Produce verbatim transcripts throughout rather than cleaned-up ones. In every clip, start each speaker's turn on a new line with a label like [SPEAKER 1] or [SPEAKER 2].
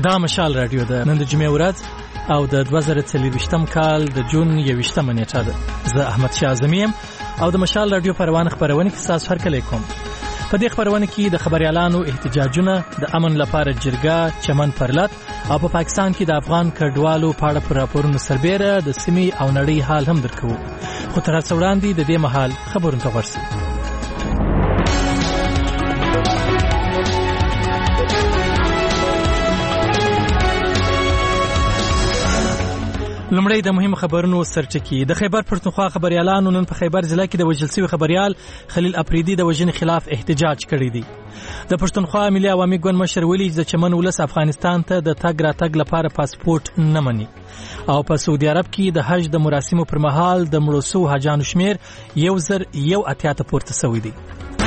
[SPEAKER 1] دا مشال رادیو ده. نن د جمعې ورځ او د دوه زره څلوېښتم کال د جون یوویشتمه نیټه ده. زه احمد شاه اعظمي یم او د مشال رادیو په روانه خپرونه کې ستاسو هرکلی کوم. په دې خپرونه کې د خبريالانو احتجاجونه، د امن لپاره جرګه، چمن پرلت او په پاکستان کې د افغان کډوالو په اړه پر راپورونو سربېره د سیمې او نړۍ حال هم درکوو. خو تر هڅه وړاندې د دې مهال خبرونه ته ورسو. لمړی د مهم خبرونو سرچکی. د خیبر پښتونخوا خبريالانو نن په خیبر ضلع کې د وژل شوي خبريال خلیل افریدي د وژنې خلاف احتجاج کړی دی. د پښتونخوا ملي عوامي ګوند مشر ویلي چې د چمن ولس افغانستان ته د تګ راتګ لپاره پاسپورت نه مني. او په سعودي عرب کې د حج د مراسمو پر مهال د مړو شوو حاجانو شمیر یو زر یو اتیا ته پورته شوی دی.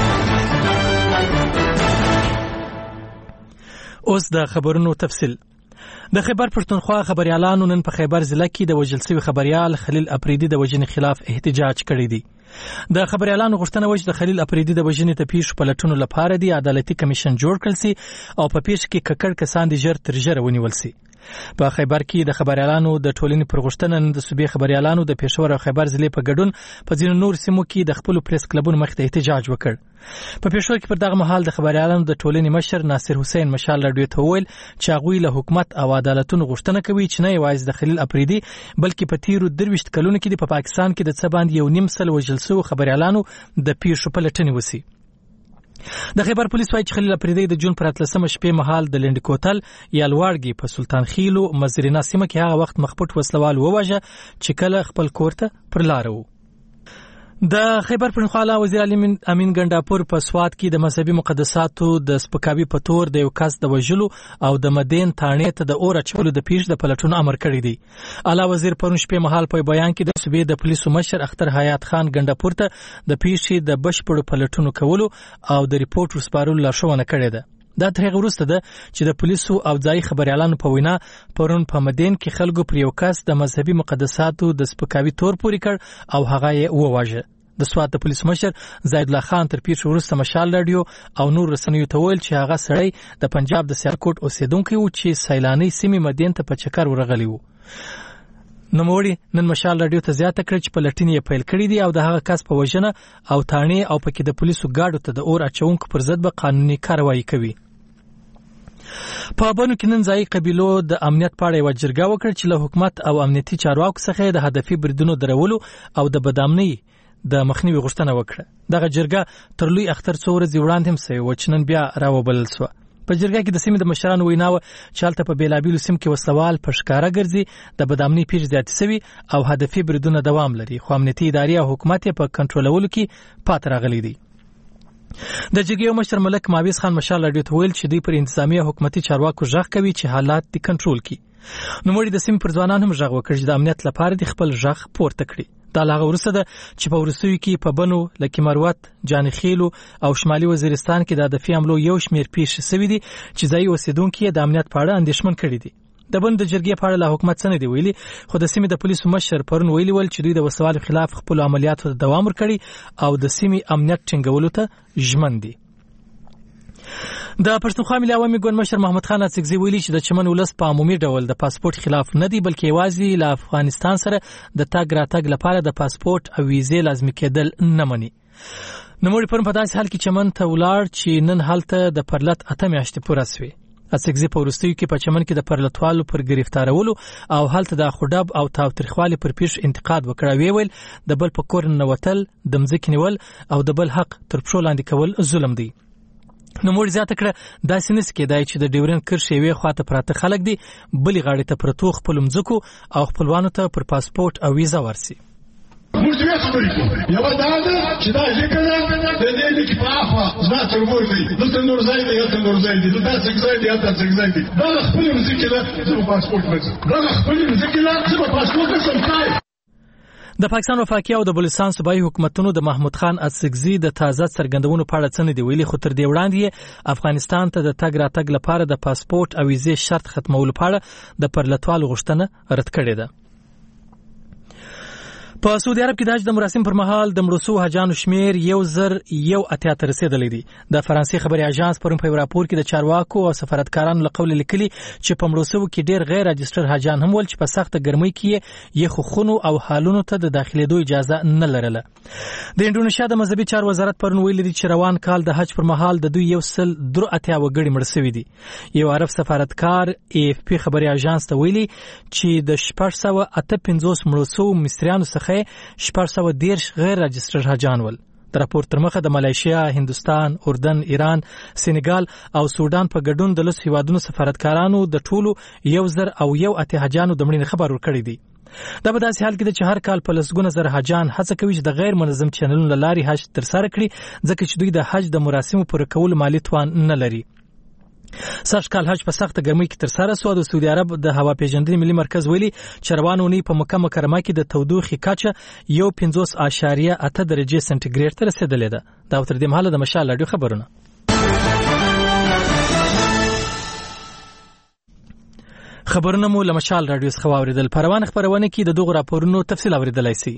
[SPEAKER 1] اوس د خبرونو تفصیل. د خیبر پښتونخوا خبريالانو نن په خیبر ضلع کې د وژل شوي خبريال خلیل افریدي د وژنې خلاف احتجاج کړی دی. د خبريالانو غوښتنه وه چې د خلیل افریدي د وژنې ته پیښو پلټنو لپاره دی عدالتي کمیشن جوړ کړل سي او په پیښه کې ککړ کسان دي ژر تر ژره ونیول سي. په خیبر کې د خبريالانو د ټولنې پر غوښتنه نن د صوبې خبريالانو د پېښور او خیبر ضلع په ګډون په ځینو نور سیمو کې د خپل پریس کلبونو مخ ته احتجاج وکړ. په پېښور کې پر دغه مهال د خبريالانو د ټولنې مشر ناصر حسین مشال رادیو ته وویل چې هغوی له حکومت او عدالتونو غوښتنه کوي چې نه یوازې د خلیل افریدي بلکې په تیرو درویشت کلونو کې په پاکستان کې د څه باندې یو نیم سل وژل شوو خبريالانو د پیښو پلټنې وسي. د خیبر پولیس وايي چې خلیل افریدي د جون پر اتلسمه شپې مهال د لنډ کوتل یا لوړګي په سلطان خیلو مزرینا سیمه کې هغه وخت مخپټ وسلوال وواژه چې کله خپل کور ته پر لار وو. د خیبر پښتونخوا وزیر علي امین ګنداپور په سوات کې د مذهبي مقدساتو د سپکاوي په تور د یو کس د وژلو او د مدین تانې ته د اور اچولو د پیښ د پلټونو امر کړی دی. اعلی وزیر پرون شپې مهال په بیان کې د صوبې د پولیسو مشر اختر حیات خان ګنداپور ته د پیښې د بشپړو پلټونو کولو او د ریپورت وسپارلو لارښوونه کړې ده. دا تر هغه وروسته ده چې د پولیسو او ځایي خبريالانو په وینا پرون په مدین کې خلکو پر یو کس د مذهبي مقدساتو د سپکاوي تور پورې کړ او هغه یې وواژه. د سوات د پولیس مشر زید الله خان تر پیښې وروسته مشال رادیو او نور رسنیو ته ویل چې هغه سړی د پنجاب د سیالکوټ اوسیدونکی و چې سیلاني سیمې مدین ته په چکر ورغلی و. نوموړي نن مشال رادیو ته زیاته کړ چې پلټنې یې پیل کړې دي او د هغه کس په وژنه او تانې او پکې د پولیسو ګاډو ته د اور اچونکو پر ضد به قانوني کاروایی کوي. په بنو کې نن ځایي قبیلو د امنیت په اړه یوه جرګه وکړه چې له حکومت او امنیتي چارواکو څخه د هدفي بریدونو درولو او د بدامنۍ د مخنیوي غوښتنه وکړه. دغه جرګه تر لوی اختر څو ورځې وړاندې هم سوې وه چې نن بیا راوبلل سوه. په جرګه کې د سیمې د مشرانو وینا وه چې هلته په بېلابېلو سیمو کې وسلوال په ښکاره ګرځي، د بدامنۍ پیښې زیاتې سوي او هدفي بریدونه دوام لري، خو امنیتي ادارې او حکومت یې په کنټرولولو کې پاتې راغلی دی. د جرګې مشر ملک ماویز خان مشال رادیو ته ویل چې دوی پر انتظامی او حکومتي چارواکو غږ کوي چې حالات دې کنټرول کړي. نوموړي د سیمې پر ځوانانو هم غږ وکړ چې د امنیت لپاره دې خپل غږ پورته کړي. دا لاغه ورسته ده چې په ورسوي کې په بنو لکه مروت، جانخیلو او شمالي وزیرستان کې د هدفي حملو یو شمیر پیښې سوي دي چې ځایي اوسیدونکي د امنیت په اړه اندېښمن کړي دي. د بن د جرګې په اړه له حکومت څه نه دی ویلي، خو د سیمې د پولیسو مشر پرون ویلي ول چې دوی د وسوالو خلاف خپل عملیاتو ته دوام ورکړي او د سیمې امنیت ټینګولو ته ژمن دي. د پښتونخوا ملي عوامي ګوند مشر محمد خان اڅکزي ویلي چې د چمن ولس په عمومي ډول د پاسپورت خلاف نه دی، بلکې یوازې له افغانستان سره د تګ راتګ لپاره د پاسپورت او ویزې لازمي کېدل نه مني. نوموړي پرون په داسې حال کې چمن ته ولاړ چې نن هلته د پرلت اته میاشتې پوره سوې. اڅکزي په وروستیو کې په چمن کې د پرلتوالو پر ګرفتارولو او هلته د خودب او تاوتریخوالي پر پیښو انتقاد وکړ. وی ویل د بل په کور ننوتل، د مځکې نیول او د بل حق تر پښو لاندې کول ظلم دی. نوموړي زیاته کړه داسې نشي کېدای چې د ډیورند کرښې یوې خواته پراته خلک دي بلې غاړې ته پرتو خپلو مځکو او خپلوانو ته پر پاسپورت او ویزه ورسي.
[SPEAKER 2] موږ دوه خبرې کوو. یوه دا ده چې دا ژبه ده د دې لیک په اخوا زما تر مور دی، دلته نور ځای دی، هلته نور ځای دی، دلته څنګه ځای دی، هلته څنګه ځای دی. دا خپلې مځکې ده، زه به پاسپورت ورسم. دا خپلې مځکې ده، زه به پاسپورت ورسم.
[SPEAKER 1] د پاکستان وفاقي او د بلوچستان صوبایي حکومتونو د محمود خان اڅکزي د تازه څرګندونو په اړه څه نه دي ویلي، خو تر دې وړاندې افغانستان ته د تګ راتګ لپاره د پاسپورت او ویزې شرط ختمولو په اړه د پرلتوالو غوښتنه رد کړې ده. په سعودي عرب کې د حج د مراسم پر مهال د مړو شوو حاجانو شمیر یو زر یو اتیا ته رسیدلی دی. د فرانسې خبري اژانس پرون په راپور کې د چارواکو او سفارتکارانو له قول لیکلي چې په مړو شوو کې ډیر غیر راجستر حاجان هم ول چې په سخت ګرمۍ کې یخ خونو او حالونو ته د داخليدو اجازه نه لرله. د انډونیشیا د مذهبي چارو وزارت پرون ویلي دی چې روان کال د حج پر مهال د دوی یو سل درو اتیا وګړي مړ شوي دي. یو عرب سفارتکار ای اف پی خبري اژانس ته ویلي چې د شپږ سوه اته پنځوس مړو شوو مصریانو څخه شپږ سوه دېرش غیر راجستر حاجان ول. د راپور تر مخه د ملایشیا، هندوستان، اردن، ایران، سینګال او سودان په ګډون د لس هیوادونو سفارتکارانو د ټولو یو زر او یو اتیا حاجانو د مړینې خبر ورکړی دی. دا په داسې حال کې ده چې هر کال په لسګونه زره حاجان هڅه کوي چې د غیر منظم چینلونو له لارې حج ترسره کړي، ځکه چې دوی د حج د مراسمو پوره کولو مالي توان نه لري. سږ کال حج په سخته ګرمۍ کې ترسره سو. د سعودي عرب د هوا پیژندنې ملي مرکز ویلي چې روانه اونۍ په مکه مکرمه کې د تودوخې کچه یو پنځوس اعشاریه اته درجې سنټیګریډ ته رسیدلې ده. دا تر دې مهاله د مشال راډیو خبرونه. خبرونه مو له مشال راډیو څخه واوریدل. په روانه خبرونه کې د دغو راپورونو تفصیل اوریدلای شئ.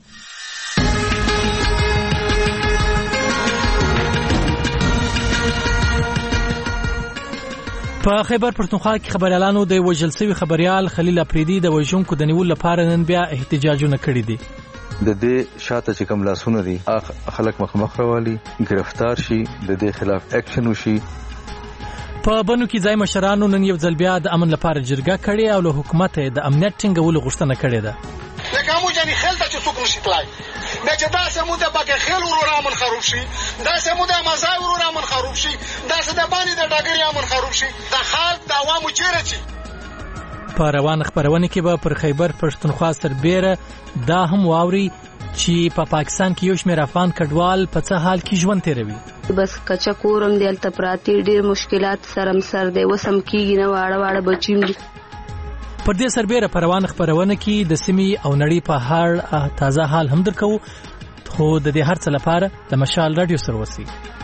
[SPEAKER 1] په خیبر پښتونخوا کې خبريالانو د وژل شوی خبريال خلیل افریدي د وژونکو د نیولو لپاره نن بیا احتجاجونه کړي دي.
[SPEAKER 3] د دې شاته چې کوم لاسونه دي خلک مخ راوالي، گرفتار شي، د دې خلاف اکشن وشي.
[SPEAKER 1] په بنو کې ځای مشرانو نن یو ځل بیا د امن لپاره جرګه کړې او له حکومت د امنیت ټینګولو غوښتنه کړې ده.
[SPEAKER 4] لکه مو جاني خلته چې څوک نشي تلای دا چې دا سمو د پکې خیل ورور امن خروب شي، دا سمو د مزای ورور امن خروب شي، دا چې د باندې د ډاګري امن خروب شي، د خلک د عوامو چیرې چی.
[SPEAKER 1] په روان خبرونه کې به پر خیبر پښتونخوا سربېره دا هم واوري چې په پا پاکستان کې یو شمېر افغان کډوال په څه حال کې ژوند تیروي.
[SPEAKER 5] بس کچا کورم دی الته پراتی ډیر مشکلات سره سر دی وسم کېږي نه واړه واړه بچیم دي.
[SPEAKER 1] پر دې سربېره په روان خبرونه کې د سیمې او نړۍ په هر تازه حال هم درکو، خو د دې هر څه لپاره د مشال راډیو سره وسی.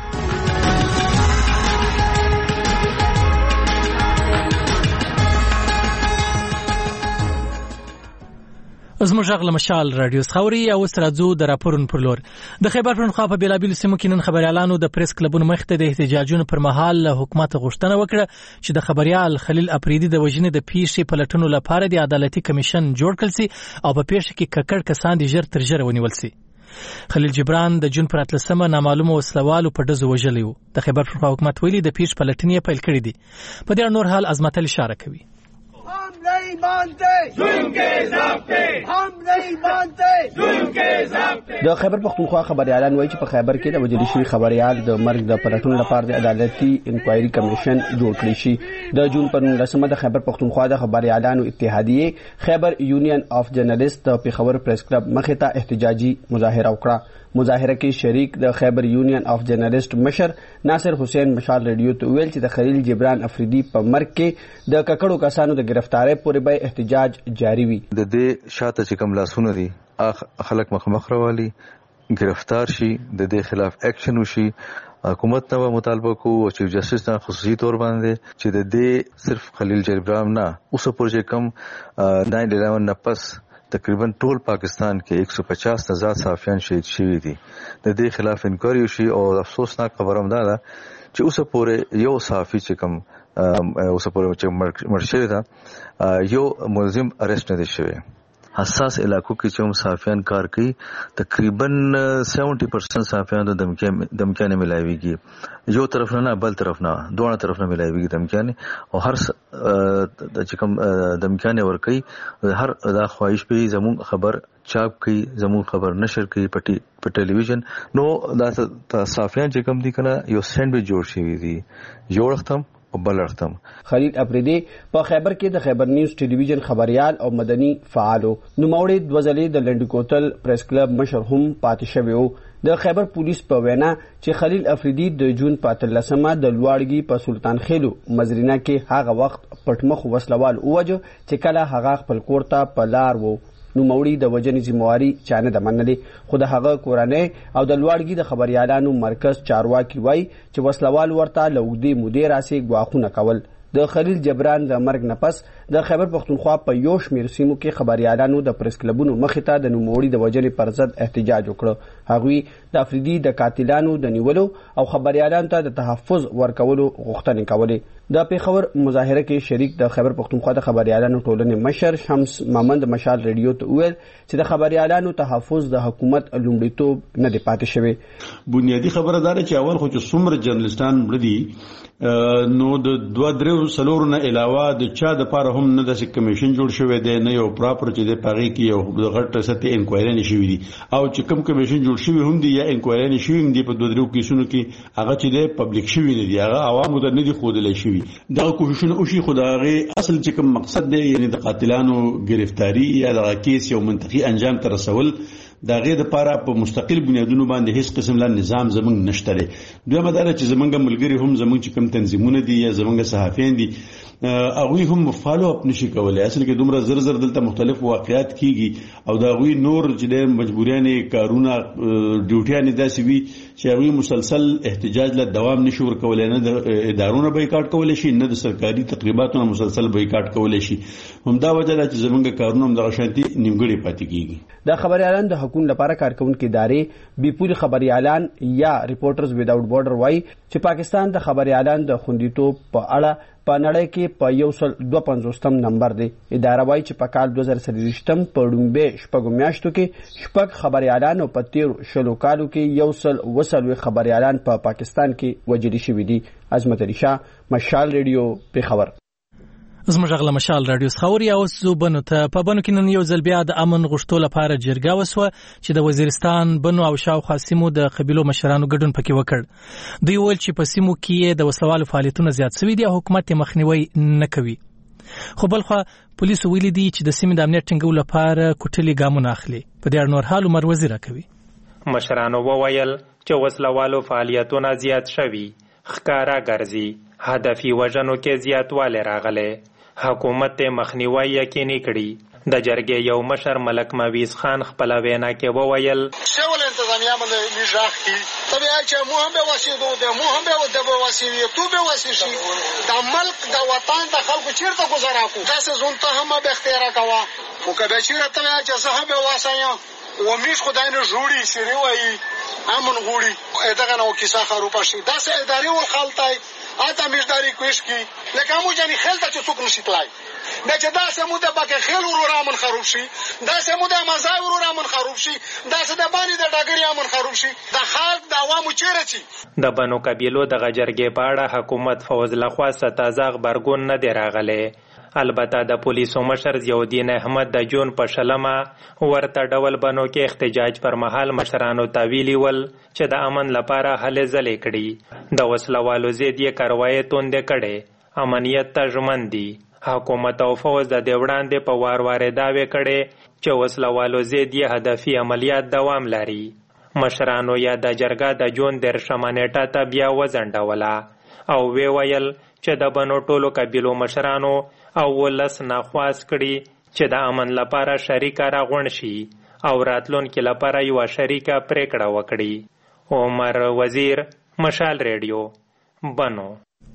[SPEAKER 1] زموږ غږ له مشال راډیو خوري او سرازو د راپورونو پر لور. د خیبر پښتونخوا په بیلابیلو سیمو کې نن خبريالانو د پریس کلبونو مخ ته د احتجاجونو پر مهال له حکومت غوښتنه وکړه چې د خبريال خلیل افریدي د وژنې د پیښې پلټنو لپاره د عدالتي کمیشن جوړ کړي سي او په پیښه کې ککړ کسان د ژر تر ژره ونیول سي. خلیل جبران د جون پر اتلسمه نامعلومه وسلوالو په ډزو وژلی و. د خیبر پښتونخوا حکومت ویلي د پیښې پلټنې پیل کړې دي. په دې نور حال عظمت علي اشاره کوي.
[SPEAKER 6] हम नहीं मानते जुल्म के ज़ाब्ते हम नहीं मानते जुल्म के ज़ाब्ते. د خیبر پښتونخوا خبريالان وایي چې په خیبر کې د وژل شوي خبريال د مرګ د پلټنو لپاره د عدالتي انکوایري کمیشن جوړ کړی شي. د جون پر نولسمه د خیبر پښتونخوا د خبريالانو اتحادیه خیبر یونین اف جرنالست د پیښور پریس کلب مخې ته احتجاجي مظاهره وکړه. مظاهره کې شریک د خیبر یونین اف جرنالست مشر ناصر حسین مشال ریډیو ته ویل چې د خلیل جبران افریدي په مرګ کې د ککړو کسانو د گرفتارۍ پورې به احتجاج جاری وي.
[SPEAKER 3] د دې شاته چې کوم لاسونه دي خلک مخ راوالي، گرفتار شي، د دې خلاف اکشن وشي. حکومت ته مطالبه کو او چیف جسټس ته خصوصي تور باندې چې د دې صرف خلیل جبران نه اوس پورې کم ناین الیون نه پس تقریبا ټول پاکستان کې ایک سو پچاس هزار صحافیان شهید شوي دي. د دې خلاف انکوایري وشي او افسوسناک خبره هم ده چې اوس پورې یو صحافي چې کوم اوس پورې چې مړ شوی ده یو ملزم اریسټ نه دی شوی. حساس علاقو کې چې هم صحافیان کار کوي تقریبا سیونٹی پرسنٹ صحافیان ته دمکیاں نه ملایويږي. یو طرف نه بل طرف نه دوه طرف نه ملایويږي دمکیاں او هر چې کوم دمکیاں ورکي هر دا خواهش به زمون خبر چاپ کوي، زمون خبر نشر کوي پټي په ټلویزیون. نو دا صحافیان چې کوم دي کنه یو سینډویچ جوړ شوی دي جوړ ختم بلرتم.
[SPEAKER 7] خلیل افریدي په خیبر کې د خیبر نیوز ټلویزیون خبريال او مدني فعالو نوموړي د وزلي د لنډکوتل پریس کلب مشر هم پاتې شوی وو. د خیبر پولیس په وینا چې خلیل افریدي د جون په اتلسمه د لواړګي په سلطان خېلو مزرینه کې هغه وخت پټمخ وسلوال اوجه چې کله هغه خپل کور ته په لار وو. نوموړي د وژنې ذمہواري چانه د منلې، خو د هغه کورنۍ او د لوړګي د خبريالانو مرکز چارواکي وای چې وسلوال ورته لوګدي مدیر راسي غواخونه کول. د خلیل جبران د مرګ نه پس د خیبر پختونخوا په یو شمېر سیمو کې خبریالانو د پریس کلبونو مخې ته د نوموړي د وژنې پر ضد احتجاج وکړ. هغوی د افریدي د قاتلانو د نیولو او خبریالانو ته د تحفظ ورکولو غوښتنې کولې. د پیښور مظاهره کې شریک د خیبر پختونخوا د خبریالانو ټولنې مشر شمس مامند مشال ریډیو ته وویل چې د خبریالانو تحفظ د حکومت لومړیتوب نه دی پاتې شوی.
[SPEAKER 8] بنیادی خبره دا ده چې اول خو چې څومره جرنالستان مړه دي نو د دوه درې څلورو نه علاوه د چا دپاره هم نه داسې کمیشن جوړ شوی دی، نه یو پراپر چې دی په هغې کې یو غټ سطحې انکوایري نه شوي دي، او چې کوم کمیشن جوړ شوي هم دي یا انکوایري نه شوي هم دي په دوه درېو کیسونو کې هغه چې دی پبلیک شوي نه دي، هغه عوامو ته نه دي ښودلی شوي. دغه کوښښونه وشي خو د هغې اصل چې کوم مقصد دی یعنې د قاتلانو ګرفتاري یا دغه کیس یو منطقي انجام ته رسول د هغې دپاره په مستقل بنیادونو باندې هیڅ قسم لا نظام زموږ نشته دی. دویمه دا ده چې زموږ ملګري هم زموږ چې کوم تنظیمونه دي یا زموږ صحافیان دي هغوی هم فالو اپ نشي کولی. اصل کې دومره زر زر دلته مختلف واقعات کیږي او د هغوی نور چې د مجبوریانې کارونه ډیوټیانې داسې وي چې هغوی مسلسل احتجاج له دوام نشي ورکولی، نه د ادارونه بایکاټ کولی شي نه د سرکاري تقریباتونه مسلسل بایکاټ کولی شي. همدا وجه ده چې زموږ کارونه هم دغه شانتي نیمګړي پاتې کیږي.
[SPEAKER 7] د خبریالانو د حقوقو لپاره کارکونکي ادارې بیپوري خبریالان یا ریپورټرز ویداوټ بارډر وایي چې پاکستان د خبریالانو د خوندیتوب په اړه په نړۍ کې په یو سل دوه پنځوستم نمبر دی. اداره وایي چې په کال دوه زره څلوېښتم په لومړۍ شپږو میاشتو کې شپږ خبریالان او په تېرو شلو کالو کې یو سل اوه څلوېښت خبریالان په پا پاکستان کې وژل شوي دي. عظمت علي شاه، مشال ریډیو، پیښور.
[SPEAKER 1] زموږ غلا مشال رادیو خوري او زو بنو ته په بنو کې نن یو ځل بیا د امن غوښتو لپاره جرګه وسوه چې د وزیرستان بنو او شاوخوا سیمو د قبیلو مشرانو ګډون پکې وکړ. دوی ویل چې په سیمو کې د وسلوالو فعالیتونه زیات شوي دي او حکومت یې مخنیوي نه کوي. خو بلخوا پولیسو ویلي دي چې د سیمې د امنیت ټینګولو لپاره کوټلي ګامونه اخلي. په دې اړه نور حال عمر وزیر کوي.
[SPEAKER 9] مشرانو وویل چې وسلوالو فعالیتونه زیات شوي، ښکارا ګرځي، هدفي وژنو کې زیاتوالی راغلی. حکومت ته مخنیوي یقیني کړي. د جرګې یو مشر ملک مویز خان خپل وینا کې وویل
[SPEAKER 4] شول انتظامیه باندې میژاخ کی طبيعي چې مو هم به واسیدو د مو هم به د واسیوي تو به واسیشي د ملک د وطن د خلکو چیرته گزارا کو تاسو زون ته هم به اختیار کوا مو کبه چیرته طبيعي چې زه هم به واسایا و میش خدای نه جوړي سری وای امن غوړي دغه نو کیسه خروپا شي داسې اداري ول خلطای اته میشداري کوش کی لکه مو جنې خلته چې څوک نشي تلای دا چې داسې مو د باکه خیل ورو امن خروب شي داسې مو د مزای ورو امن خروب شي داسې د باندې د ډاګري امن خروب شي د خلک د عوامو چیرې چی
[SPEAKER 9] د بنو قبیلو د غجرګې پاړه حکومت فوز لخوا ستازه خبرګون نه دی راغلی. البته د پولیسو مشر ضیاءالدین احمد د جون په شلمه ورته ډول بنو کې احتجاج پر مهال مشرانو ته ویلي ول چې د امن لپاره هلې ځلې کړي. د وسلوالو ضد یې کاروایي توندې کړې، امنیت ته ژمن دي. حکومت او فوز د دې وړاندې په وار وار دعوې کړې چې وسلوالو ضد یې هدفي عملیات دوام لري. مشرانو یا د جرګه د جون دېرشمه نیټه ته بیا وځنډوله او وی ویل چې د بنو ټولو قبیلو مشرانو او ولس ناخواست کړي چې د امن لپاره شریکه راغونډ شي او راتلونکي لپاره یوه شریکه پریکړه وکړي. عمر وزیر، مشال ریډیو، بنو.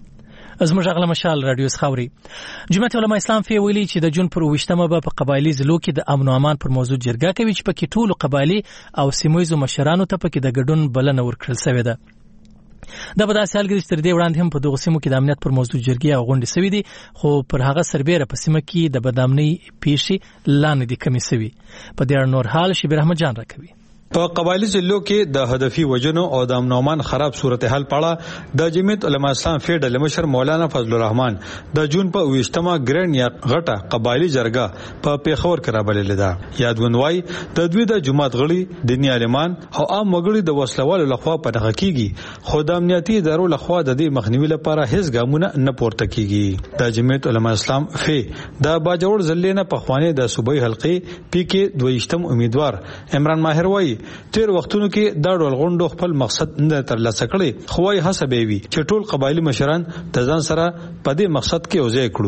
[SPEAKER 1] زموږ غلا مشال رادیو خوري. جمعیت علماء اسلام فی ویلي چې د جون پر وشتمه به په قبایلی ضلعو کې د امن او امان پر موضوع جرګه کوي چې پکې ټولو قبایلی او سیمویزو مشرانو ته پکې د ګډون بلنه ورکړل شوې ده. دا به داسې حال کې چې تر دې وړاندې هم په دغو سیمو کې د امنیت پر موضوع جرګې او غونډې شوې دي، خو پر هغه سربیره په سیمه کې د بدامنۍ پیښې لا نه دي کمې شوي. په دې اړه نور حال شبیر احمد جان راکوي.
[SPEAKER 10] په قبایلی ضلعو کې د هدفي وژنو او د امن او امان خراب صورتحال پاړه د جمعیت علماء اسلام فی ډلې مشر مولانا فضل الرحمن د جون په ویشتمه ګرند یا غټه قبایلی جرګه په پیښور کې رابللې ده. یادونوي د دوی د جماعت غړي، دیني عالمان او عام وګړي د وسلوالو لخوا په دغه کېږي، خو د امنیتي ادارو لخوا د دې مخنیوي لپاره هیڅ ګامونه نه پورته کیږي. د جمعیت علماء اسلام فی د باجوړ ضلع نه په خوانې د صوبایي حلقې پی کې دویشتم امیدوار عمران ماهر وایي تیر وختونو کې دا ډول غونډو خپل مقصد نه ترلاسه کړي، خو وايي هڅه به وي چې ټول قبایلی مشران د ځان سره په دې مقصد کې یوځای کړو.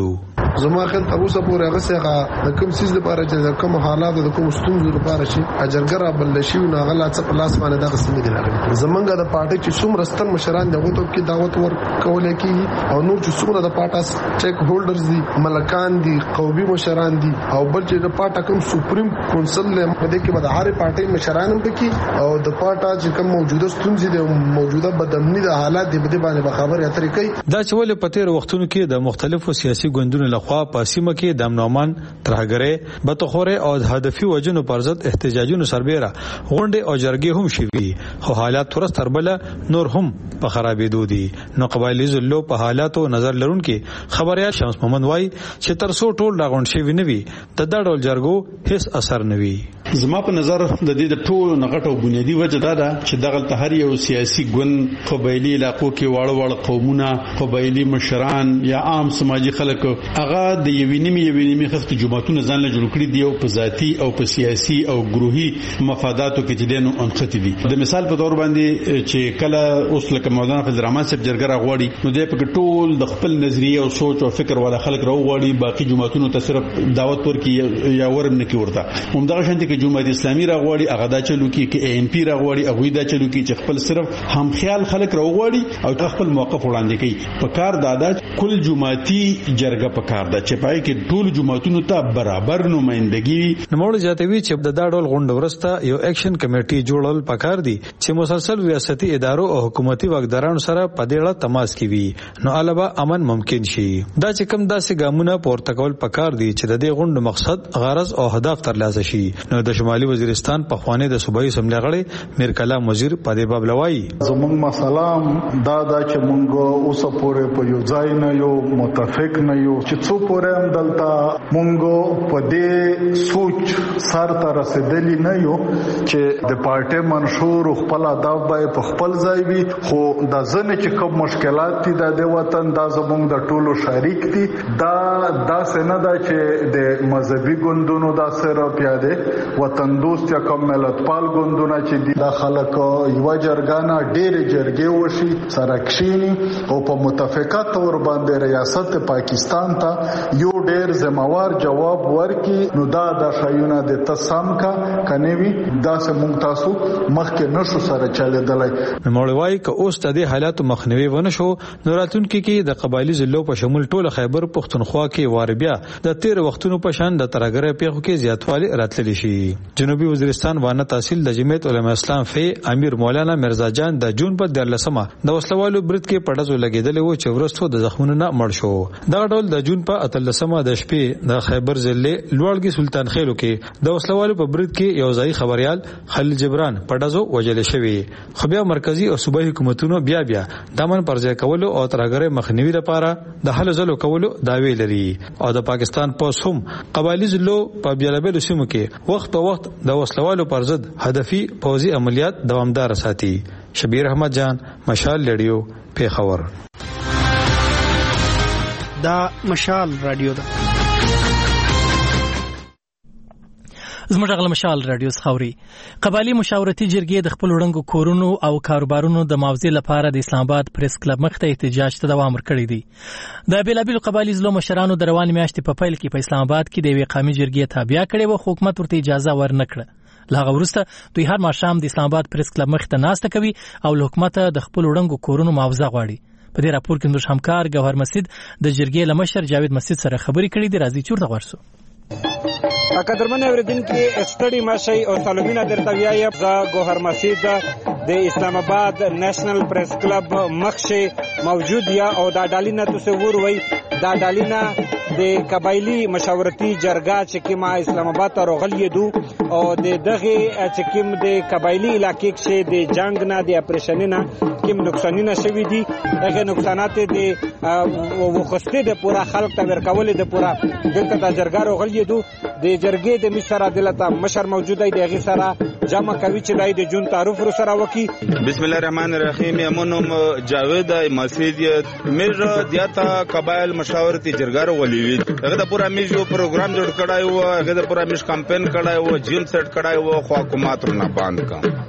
[SPEAKER 11] زما خل تاسو پورې هغه څنګه د کوم سیس لپاره چې د کوم حالات د کوم ستونزو لپاره شي اجرګر بل شي نه غلا څه په لاس باندې دغه سیمه دی راغلی زمونږ د پارټي چې څومره ستر مشران دغه ته کې دعوت ورکول کیږي او نور چې څومره د پارټا سټیک هولډرز دي ملکان دي قومي مشران دي او بل چې د پارټا کوم سپریم کونسل له مده کې د هر پارټي مشران هم پکې او د پارټا چې کوم موجوده ستونزې دي موجوده بدامني د حالات د بده باندې خبرې اترې کوي
[SPEAKER 10] دا چې ول په تیر وختونو کې د مختلفو سیاسي ګوندونو لخوا په سیمه کې د امنومان ترهګرې بتخوره او هدفي وجنو پر ضد احتجاجونو سربېره غونډې او جرګې هم شوي خو حالات ترس تربله نور هم په خرابېدو دي نو قبایلی زلو په حالاتو نظر لرونکي خبريال شمس محمد وای چې ترسو ټول راغونډ شي وینوي د دړول جرګو هیڅ اثر نوي
[SPEAKER 8] زما په نظر د دې د ټولو نغټو بنیادی وجه دا ده چې دغه تهر یو سیاسي ګوند قبایلی علاقو کې واړه واړه قومونه قبایلی مشران یا عام سماجی خلک هغه د یوینیمي یوینیمي خفت جماعتونو ځان له جوړ کړی دی او په ذاتی او په سیاسي او ګروهي مفاداتو کې چې دینو انختی دي د مثال په تور باندې چې کله اوس لکه مولانا فضل الرحمن صاحب جرګه راغوړي نو د په ټول د خپل نظریه او سوچ او فکر ولا خلک راغوړي باقي جماعتونو ته صرف دعوت ورکړي یا ورم نه کی ورته همدغه شانتي کې جمهوریت اسلامي راغوړي هغه دا چلو کې کې ان پی راغوړي هغه دا چلو کې چې خپل صرف هم خیال خلک راغوړي او خپل موقف وړاندې کوي په کار دادا کل جماعتي جرګه په کار دا چې پای کې ټول جماعتونو ته برابر نمائندګي
[SPEAKER 10] نوموړ جاتوي چې د داډول غونډ ورسته یو اکشن کمیټي جوړول پکار دي چې مسلسل ریاستي ادارو او حکومتي واکدارانو سره په دې اړه تماس کوي نو علاوه امن ممکن شي دا چې کوم داسې ګامونه پورته کول پکار دي چې د دې غونډ مقصد غرض او هدف ترلاسه شي نو د شمالي وزیرستان په خوانه د صوبایي سملې غړي میر کلام وزیر په دې باب لوي
[SPEAKER 12] زمونږ مسالم دا دا چې مونږ اوس پورې په یو ځای نه یو متفق نه یو چې څو پورې هم دلته مونږ په دې سوچ سر ته رسیدلی نه یو چې د پارټي منشور خپل ادب به په خپل ځای وي خو د ځنه چې کوم مشکلات دي د وطن دا زمونږ د ټولو شریک دي دا دا څنګه دا چې د مذهبي ګوندونو دا سره پیاده وطن دوست یا کوم ملتپال ګوندونه چې دي د خلکو یو جرګانه ډېر جرګې وشي سره کښینی او په متفقه تور باندې ریاست پاکستان ته یو ډېر ذمہوار جواب ورکي نو دا د شایونه د تسام کا کنيوي دا سمون تاسو مخکې نشو سره چلیدلای
[SPEAKER 10] نوموړی ک اوس د دې حالات مخنیوي ونه شو نو راتلونکي کې د قبایلی ضلعو په شمول ټول خیبر پختونخوا کې واربیا د تیر وختونو په شان د ترګره پیښو کې زیاتوالی راتللی شي جنوبي وزیرستان وانه تحصیل د جمعیت علماء اسلام فی امیر مولانا مرزا جان د جون په دلسمه د وسلوالو برت کې پړځو لګیدل او چې ورستو د زخمونو نه مړ شو دا ډول د جون په اتلسمه د شپې د خیبر ضلع لوړګي سلطان خیلو کې د وسلوالو په برت کې یو ځای خبريال خلیل جبران پړځو وجل شوی خو بیا مرکزی او صوبایي حکومتونو بیا بیا دمن پرځای کول او ترګره مخنیوي لپاره د حل زلو کولو داوی لري او د پاکستان پوس هم قبایلی ضلعو په بیلابل سیمو کې وخت په وخت د وسلوالو پر ضد هدفي پوځي عملیات دوامدار ساتي شبیر احمد جان مشال رادیو پیښور
[SPEAKER 6] دا مشال رادیو ده
[SPEAKER 1] زموږ غل مشال رادیو خوري قبایلی مشاورتي جرګې د خپل وړاندو کورونو او کاروبارونو د معاوضې لپاره د اسلام آباد پریس کلب مخ ته احتجاج ته دوام ورکړی دی د بیلابل قبایلی زلو مشرانو د روان میاشتې په پیل کې په اسلام آباد کې د یوې قومي جرګې تابع کړي و حکومت ورته اجازه ورنکړه لاغه ورسته دوی هر ماشام د اسلام آباد پریس کلب مخ ته ناسته کوي او حکومت د خپل وړاندو کورونو معاوضه غواړي په دې راپور کې موږ همکار گوهر مسجد د جرګې لمشر جاوید مسجد سره خبرې کړې دي راځي چورته ورسو
[SPEAKER 13] اکدرمن اوریدونکو استړی ماشي او سلامونه درته ویایم زه گوهر مسجد د اسلام آباد نېشنل پریس کلب مخشه موجود یا او دا ډالینا تصور وای دا ډالینا د قبایلی مشاورتي جرګه چې کیما اسلام آباد ته راغلی دو او د دغه چې کیم د قبایلی علاقې کې د جنگ نه د اپریشن نه کیم نقصانونه شوي دي هغه نقصانات د وخسته د پورا خلک ته ورکول د پورا دلته د جرګه راغلی دو د جرګې د مشر عدالت مشر موجوده دی هغه سره جمع کوي چې دای د جون تعارف رو سره وکي
[SPEAKER 14] بسم الله الرحمن الرحیم یمنم جاوید مسجد میر دیاتا قبایل مشاورتي جرګه راغلی هغه د پورا میز یو پروګرام جوړ کړای و هغه د پورا میز کمپاین کړای و جیم سیټ کړای و خو حکومت رونه باندې کا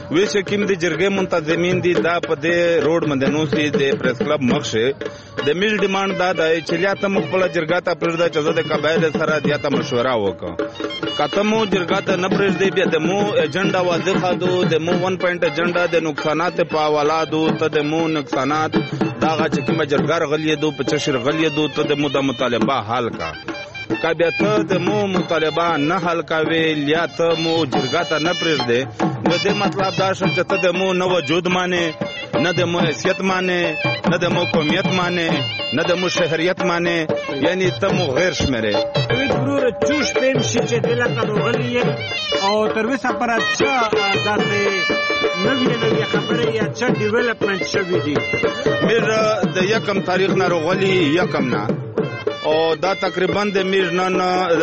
[SPEAKER 14] وی چې کوم د جرګې منتظمین دي دا په دې روډ مندنو سي د پریس کلب مخشه د میل ډیماند دا دی چې لاته مخبل جرګه ته پرځه چې د قبایل سره دیاته مشوره وکړه کتمو جرګه ته نه پرځي بیا د مو ایجنډا واضح دو د مو ون پوینټ ایجنډا د نقصانات په حوالادو ته د مو نقصانات دا چې کوم جرګار غلیې دو په چشر غلیې دو ته د مو د مطالبه حل کا کا بیا ته د مو مطالبه نه حل کاوي یا ته مو جرګه ته نه پرځي نو د مطلب دا شم چې ته د مو نو وجود مانه نه د مو حیثیت مانه نه د مو قومیت مانه نه د مو شهریت مانه یعنی ته مو غیر شمره
[SPEAKER 13] ضرور جوش پیم شي چې دلته غلیې او تر وسه پر اچھا داسې نوی نوی خبره یا چا ډیولپمنٹ شوی دی
[SPEAKER 14] میر د یکم تاریخ نه روغلی یکم نه او دا تقریبا د میر نن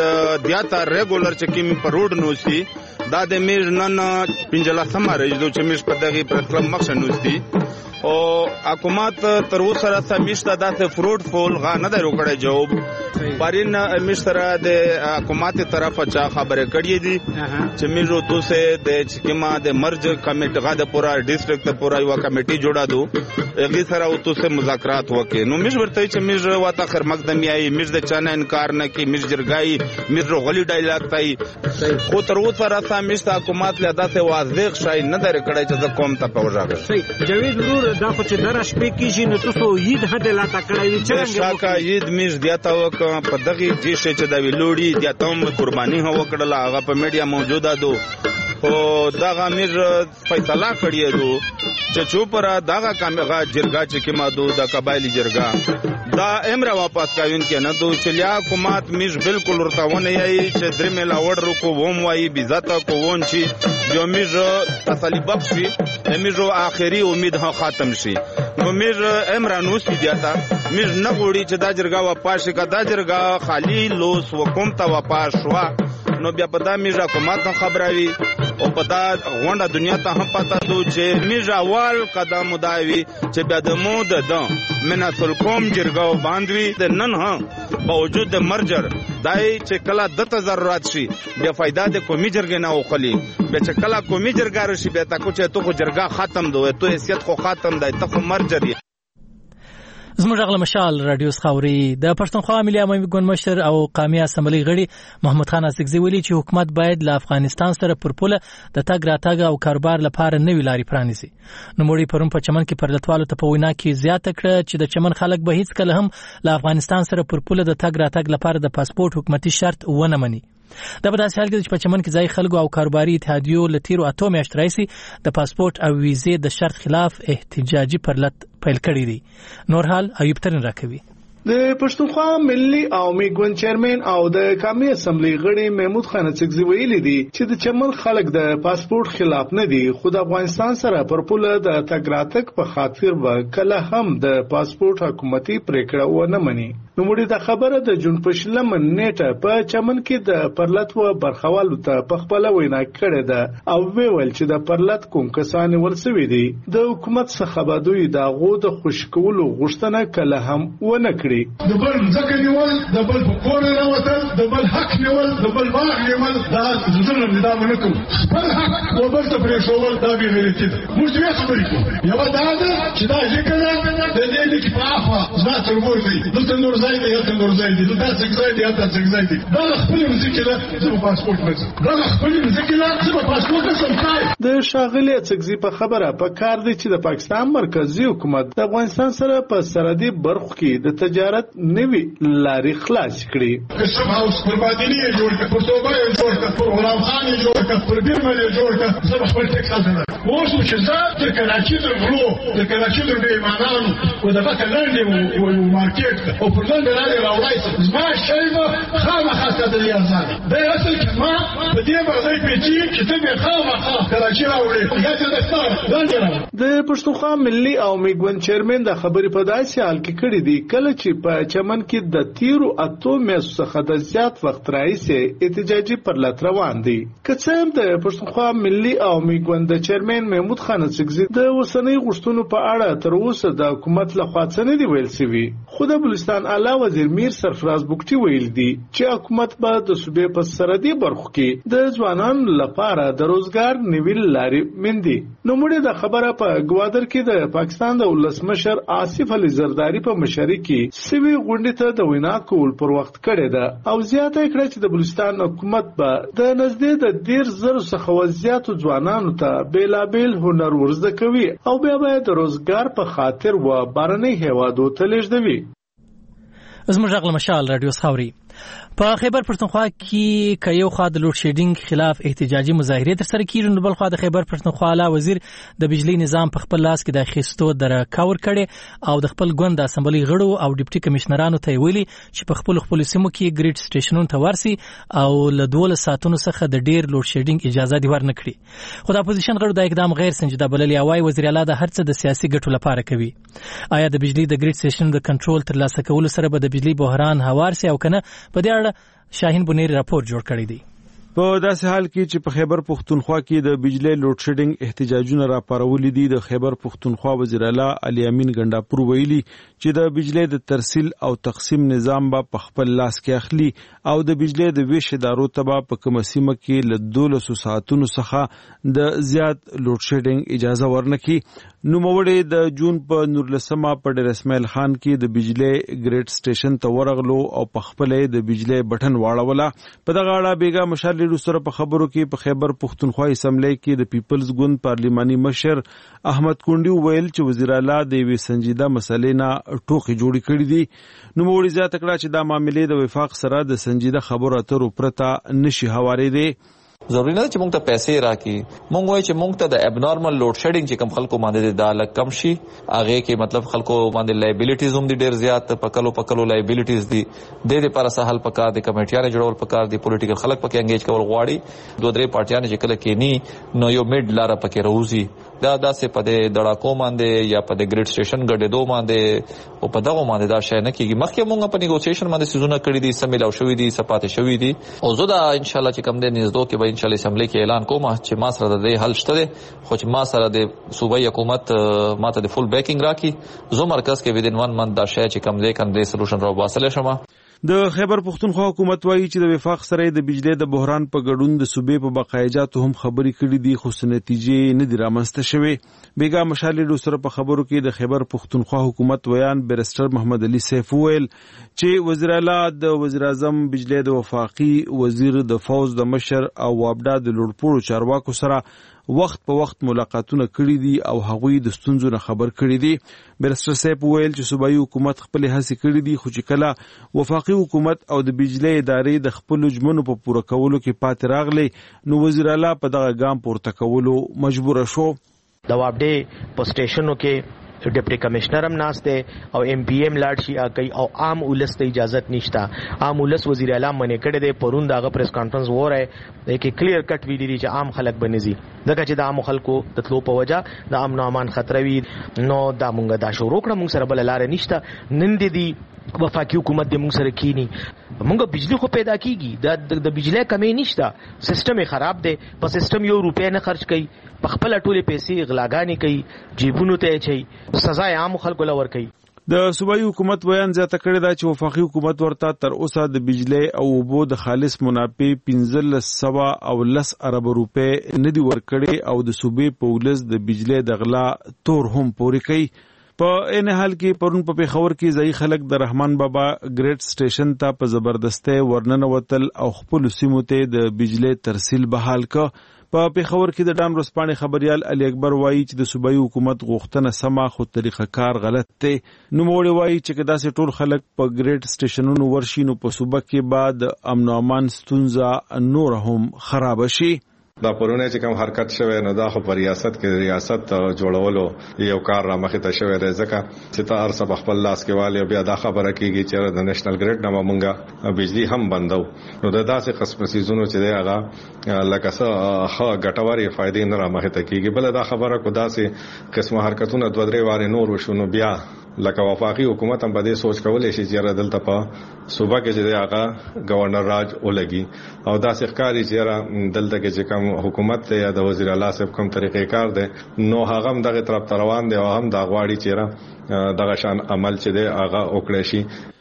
[SPEAKER 14] دیاته ریګولر چې کیم په روډ نوسی دا د میر نن پنځله سماره چې میر په دغه پرکلم مخ نوسی او حکومت تر اوسه سمیشته داسې فروټ فول غا نه درو کړی جواب پرین مشتره د حکومت طرفه چا خبره کړی دي چې میرو توسه د چکما د مرج کمیټه غا د پورا ډیسټریکټ پورا یو کمیټي جوړا دو هغه سره او توسه مذاکرات وکړي نو مش ورته چې میر واته خر مقدمي آی میر د چانه انکار نه کی میر جرګای میر غلی ډایلاګ تای خو تر اوسه را سمیشته حکومت له داسې واضح شای نه در کړی چې کوم ته پوجاګ
[SPEAKER 13] صحیح جوید ورور دا خو چې درش په کیږي نو تاسو عید هدا لا تکړای وی چې
[SPEAKER 14] شاکا عید میز دیاته وک په دغه جیشه چې دا ویلوړي دیاته هم قرباني هو کړل هغه په میډیا موجوده دو او دغه میر فیصله کړی دو چې چوپره دغه کامغه جرګه چې کما دو د قبایلی جرګه دا امر واپس کاوین کې نه دو چې لیا حکومت میز بالکل ورتاونه یی چې درې مل اور کو ووم وای بیزاته کو وون چی جو میز تسلی بخشي میز اخري امید ها ختم شي نو میر امرانو سی دیاتا میر نه غوړي چې دا جرګه واپس کا دا جرګه خالی لوس وکوم ته واپس شوا نو بیا په دا میر حکومت خبروي او په دا غونډه دنیا ته هم پتا دو چې میر اول قدم مداوي چې بیا د مو د مناسل کوم جرګه باندې د نن ها باوجود د مرجر دای چې کله د ضرورت شي بیا فائدہ د قومي جرګې نه وخلی بیا چې کله قومي جرګه رشي بیا تا کو چې تو جرګه ختم دوه تو حیثیت خو ختم دی ته خو مرجر
[SPEAKER 1] زموږ غل مشال رادیو خاوري د پښتونخوا ملي عمومي ګوند مشر او قومي اسمبلی غړي محمد خان ازغزي ویلي چې حکومت باید له افغانستان سره پر پوله د تګ راتګ او کاروبار لپاره نوې لارې پرانیزي نو موري پرون په چمن کې پرلتوالو ته په وینا کې زیاته کړه چې د چمن خلک به هیڅ کله هم له افغانستان سره پر پوله د تګ راتګ لپاره د پاسپورت حکومتي شرط ونه مني دا په داسې حال کې چې په چمن کې ځای خلکو او کاروباري اتحادیو لتیرو اته میاشتې راځي د پاسپورت او ویزې د شرط خلاف احتجاجي پرلت پیل کړی دی نور حال ایوب ترن راکوي
[SPEAKER 15] د پښتونخوا ملي عوامي ګوند چیرمن او د قومي اسمبلی غړي محمود خان ازغزي ویلي دي چې د چمن خلک د پاسپورت خلاف نه دي خو د افغانستان سره پر پوله د تګ راتګ په خاطر به کله هم د پاسپورت حکومتي پریکړه ونه مني نو مړي د خبره د جون پښلم نیټه په چمن کې د پرلت و برخوالو ته په خپل وینا کړې ده او ویل چې د پرلت کوم کسان ورسوي دي د حکومت څخه به دوی د غو د خوشکولو غوښتنه کله هم ونه کړي
[SPEAKER 2] د بل ځکه نیول د بل په کور نه وتل د بل حق نیول د بل باغ نیول دا ظلم نه دا منکو بل حق او بل ته پرېښول دا به غیرتي ده موږ یې خبرې کوو یو دا ده چې دا ځکه د دې لیک په اخوا ځات ورغورځي دلته نور ځای دی هلته نور ځای دی دا څنګه ځای دی هلته څنګه ځای دی دا خپل ځکه ده چې پاسپورت نه دا خپل ځکه ده چې پاسپورت نه سمای
[SPEAKER 15] د شاغلي څنګه په خبره په کار دی چې د پاکستان مرکزی حکومت د افغانستان سره په سرحدي برخو کې د تجارت نوي لارې خلاص کړي
[SPEAKER 2] کسب هاوس پر باندې یې جوړ کړ پر توبه یې جوړ کړ پر غلام خان یې جوړ کړ پر بیرمل یې جوړ کړ زه خپل ټیکس حاصل اوس چې زه د کراچي د غلو د کراچي د بیمانانو او د بکلند او مارکیټ او پر لاندې راځي راوړای زما شایبه خامخا د یازان دا اصل کما په دې باندې پیچي چې ته خامخا کراچي راوړې یا څه دستار
[SPEAKER 15] د پښتونخوا ملي عوامي ګوند چیرمن د خبرې په داسې حال کې کړې دي کله چې په چمن کې د تیرو اته میاشتو څخه د زیات وخت راهیسې احتجاجي پرلت روان دي که څه هم د پښتونخوا ملي عوامي ګوند چیرمن محمود خان ازغزي د اوسنۍ غوښتنو په اړه تر اوسه د حکومت لخوا څه نه دی ویل شوی خو د بلوچستان اعلی اعلی وزیر میر سرفراز بوکټي ویل دي چې حکومت به د صوبې په سرحدي برخو کې د ځوانانو لپاره د روزګار نوي لارې مندي. نو موږ د خبره په ګوادر کې د پاکستان د ولسمشر آصف علي زرداری په مشرۍ کې سوي غونډې ته د وینا کول پر وخت کړی ده او زیاته کړه چې د بلوچستان حکومت به د نږدې د ډیر زر څخه زیاتو ځوانانو ته بیلابیل هنر ورزده کوي او بیا به د روزګار په خاطر و بارنۍ هیوادو ته لیږدوي.
[SPEAKER 1] زموږ غږ مشال رادیو خاوري په خیبر پښتونخوا کې که یو خوا د لوډ شیډینګ خلاف احتجاجي مظاهرې ترسره کیږي نو بل خوا د خیبر پښتونخوا اعلی وزیر د بجلی نظام په خپل لاس کې د اخیستو درکاور کړي او د خپل ګوند د اسمبلی غړو او ډیپټي کمشنرانو ته ویلي چې په خپل خپل سیمو کې ګریډ سټیشنونو ته ورسي او له دولس ساعتونو څخه د ډیر لوډ شیډینګ اجازه دی ورنکړي. خو د اپوزیشن غړو د اقدام غیر سنجیده بللی او وزیر اعلی د هرڅه د سیاسي ګټو لپاره کوي. آیا د بجلی د ګریډ سټیشن د کنټرول ترلاسه کولو سره به د بجلی بحران هوار سي او کنه؟ په دې اړه شاهین بنيري راپور جوړ کړی دی.
[SPEAKER 8] په داسې حال کې چې په خیبر پښتونخوا کې د بجلی لوډ شیډینګ احتجاجونه راپارولي دي، د خیبر پښتونخوا وزیر اعلی علي امین ګنڈاپور ویلي چې د بجلی د ترسیل او تقسیم نظام به په خپل لاس کې اخلي او د بجلی د ویش ادارو ته به په کومه سیمه کې له دولس ساعتونو څخه د زیات لوډ شیډینګ اجازه ورنکړي. نوموړی د جون په نورلسمه په ډیر اسماعیل خان کې د بجلی ګریډ سټیشن ته ورغلو او په خپل د بجلی بټن واړوله. په دغه اړه بیګا مشال سره په خبرو کې په خیبر پښتونخوا اسمبلی کې د پیپلز ګوند پارلیماني مشر احمد کونډي ویل چې وزیر اعلی د وی سنجیده مسلې نه ټوخي جوړی کړی دي. نو موږ زیاته کړه چې دا معاملې د وفاق سره د سنجیده خبرو اترو پرته نشي هواري دي.
[SPEAKER 16] ضروري نه چې مونږ ته پیسې راکې، مونږ وایي چې مونږ ته د ابنارمل لوډ شیډینګ چې کم خلکو باندې د الګ کم شي، هغه کې مطلب خلکو باندې لایبیلیټیز هم دي ډیر زیات، پکلو پکلو لایبیلیټیز دي. د دې لپاره سهل پکار دي، کمیټیانه جوړول پکار دي، پولیټیکل خلک پکې انګیج کول غواړي. دوه درې پارټیانه چې کله کې ني نو یو میډ لار پکې راوځي. دا داسې په دې دړاکو باندې یا په دې ګریډ سټیشن ګډېدو باندې او په دغه باندې دا شای نه کیږي. مخکې مونږ په نیګوسییشن باندې سيزونه کړی دي، سمېلاو شوې دي، سپاتې شوې دي او زه دا ان شاء الله چې کم دې نږدې کې به ان شاء الله اسمبلی کې اعلان کوم چې ما سره د حل شته دي، خو چې ما سره د صوبایي حکومت ماته د فول بیکینګ راکړي، زه مرکز کې ودین ون منت دا شای چې کم دې کندې سولوشن راو باسل شمه.
[SPEAKER 8] د خیبر پښتونخوا حکومت وایي چې د وفاق سره د بجلی د بحران په ګډون د صوبې په بقایجاتو هم خبرې کړې دي، خو نتیجې نه دي رامنځته شوې. بیګا مشالې سره په خبرو کې د خیبر پښتونخوا حکومت ویان بیرسټر محمد علي سیف ویل چې وزیر اعلی د وزیر اعظم بجلی د وفاقي وزیر د فوز د مشر او وابډا د لوړپوړو چارواکو سره وخت په وخت ملاقاتونه کړي دي او هغوی د ستونزو نه خبر کړي دي. بیرسټر سیف ویل چې صوبایي حکومت خپل هڅې کړي دي، خو چې کله وفاقي حکومت او د بجلی ادارې د خپل ژمنو په پوره کولو کې پاتې راغلي نو وزیر اعلی په دغه ګام پورته کولو مجبور شو.
[SPEAKER 17] د وابډې په سټیشنو کې ډیپټي کمشنر هم ناشته او ایم پی ایم لاړ شي کوي او عام ولس ته اجازه نشته. عام ولس وزیر اعلی منې کړی دی، پرون دغه پریس کانفرنس وره کې کلیر کټ ویلي دي چې عام خلک بنځي دغه چې د عام خلکو د تلو په وجه د امن او امان خطر وي. نو دا مونږ دا شروع کړم، مونږ سره بل لار نشته. نن دي وفاقي حکومت د مونږ سره کینی، مونږ بجلی خو پیدا کیږي، د بجلی کمی نشته، سیستم خراب دی، په سیستم یو روپیا نه خرج کوي، په خپل ټوله پیسې غلاګانی کوي، جیبونو ته چي سزا عام خلکو لور کوي.
[SPEAKER 8] د صوبایي حکومت بیان زیاته کړی دا چې وفاقي حکومت ورته تر اوسه د بجلی او اوبو د خالص منافع پنځلس سوه او لس ارب روپۍ نه دي ورکړي او د صوبې په ولس د بجلی د غلا تور هم پورې کوي. په ان حال کې پرون په پیښور کې ځای خلک د رحمان بابا ګریډ سټیشن ته په زبردستی ورننه وتل او خپل سیمو ته د بجلی ترسیل بحال ک. په پیښور کې د ډان رسپانې خبريال علي اکبر وایي چې د صوبایي حکومت غوښتنه سمه خو طریقه کار غلط دی. نو موږ وایي چې کدا سه ټول خلک په ګریډ سټیشنونو ورشي نو په صوبه کې بعد امن او امان ستونزه نور هم خراب شي.
[SPEAKER 18] دا پرونه چې کوم حرکت شوه نو دا خو په ریاست کې ریاست جوړولو یو کار را مخې ته شوی دی، ځکه چې تا ارسه خپل لاس کې والی بیا دا خبره کیږي چې د نېشنل ګریډ نه مونږه بجلی هم بندو. نو دا داسې قسم سيزونو چې دی هغه لکه څه ښه ګټوري فائدې نه را مخې ته کیږي. بل دا خبره کو داسې قسم حرکتونه دوه درې واره نور وشونو بیا لکه وفاقي حکومت هم په دې سوچ کولای شي چې دلته په صوبه کې چې هغه گورنر راج ولګي او داسې ښکاری چې دلته کې چې کوم حکومت ته یا د وزیر اعلی صاحب کوم طریقې کار دی نو هغه هم دغه طرف روان دی او هم دا غواړي چې دغه شان عمل چې دی هغه وکړي شي.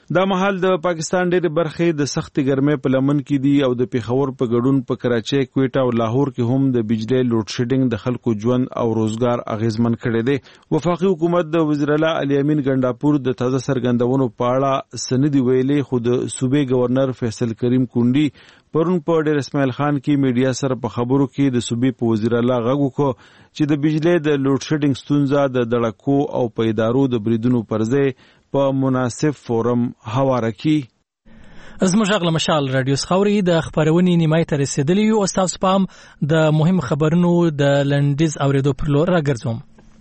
[SPEAKER 8] دا مهال د پاکستان ډېر برخې د سخت ګرمۍ په لمن کې دي او د پیښور په ګډون په کراچۍ، کوټا او لاهور کې هم د بجلی لوډ شیډینګ د خلکو ژوند او روزګار اغیزمن کړی دی. وفاقي حکومت د وزیر اعلی علي امین ګنڈاپور د تازه څرګندونو په اړه سندې ویلې، خو د صوبې گورنر فیصل کریم کونډي پرون په ډېر اسماعیل خان کې میډیا سره په خبرو کې د صوبې په وزیر اعلی غږ وکړ چې د بجلی د لوډ شیډینګ ستونزه د دړکو او په ادارو د بریدونو پر ځای په مناسب فورم هواره کی.
[SPEAKER 1] زموږ غږ مشال رادیو خاوري د خبرونې نیمای ته رسیدلی او تاسو پام د مهم خبرونو د لنډیز اوریدو پر لور راګرځوم.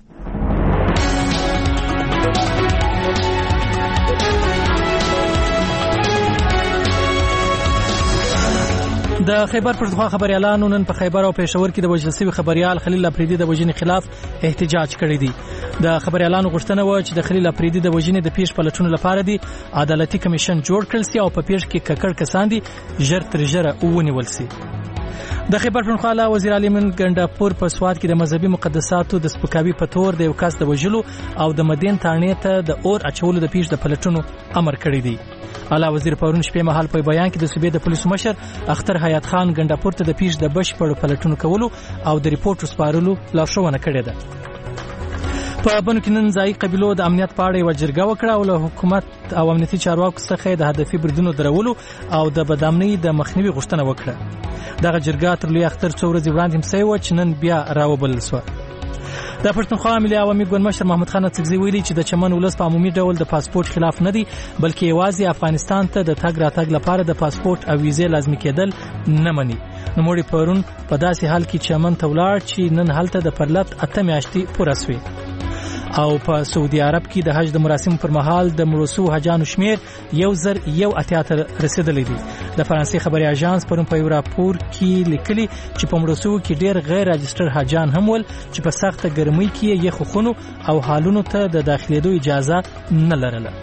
[SPEAKER 1] د خیبر پښتونخوا خبريالانو نن په خیبر او پېښور کې د وژل شوی خبريال خلیل افریدي د وژنې خلاف احتجاج کړی دی. د خبريالانو غوښتنه و چې د خلیل افریدي د وژنې د پیښ پلټونو لپاره دی عدالتي کمیشن جوړ کړل شي او په پیښ کې ککړ کسان دي ژر تر ژره ونیول شي. د خیبر پښتونخوا وزیر علي امین ګنڈاپور په سواد کې د مذهبي مقدساتو د سپکاوي په تور د یو کس د وژلو او د مدین تانې ته د اور اچولو د پیښ د پلټونو امر کړی دی. اعلی وزیر پرون شپې مهال په بیان کې د صوبې د پولیسو مشر اختر حیات خان ګنڈاپور ته د پیښ د بشپړ پلټونو کولو او د ریپورت سپارلو لارښوونه کړې ده. په بنو کې نن ځای قبيلو د امنیت په اړه یو جرګه وکړه او له حکومت او امنیتي چارواکو څخه د هدفي بریدونو درولو او د بدامنۍ د مخنیوي غوښتنه وکړه. دغه جرګه تر لوی اختر څو ورځې وړاندې هم سوي و چې نن بیا راوبلل شو. د پښتونخوا ملي عوامي ګوند مشر محمود خان اڅکزي ویلي چې د چمن ولس په عمومي ډول د پاسپورت خلاف نه دی، بلکې یوازې افغانستان ته د تګ راتګ لپاره د پاسپورت او ویزې لازمي کېدل نه مني. نو موږ پرون په داسې حال کې چمن ته ولاړ چې نن هلته د پرلط اته میاشتې پوره شوې. او په سعودي عرب کې د حج د مراسم پر مهال د مړوسو حجانو شمیر یو زر یو اتیا ته رسیدلی دی. د فرانسې خبري اژانس پرون په یو راپور کې لیکلي چې په مړوسو کې ډېر غیر راجستر حجان هم ول چې په سخته ګرمۍ کې یې خخونو او حالونو ته د داخليدو اجازه نه لرله.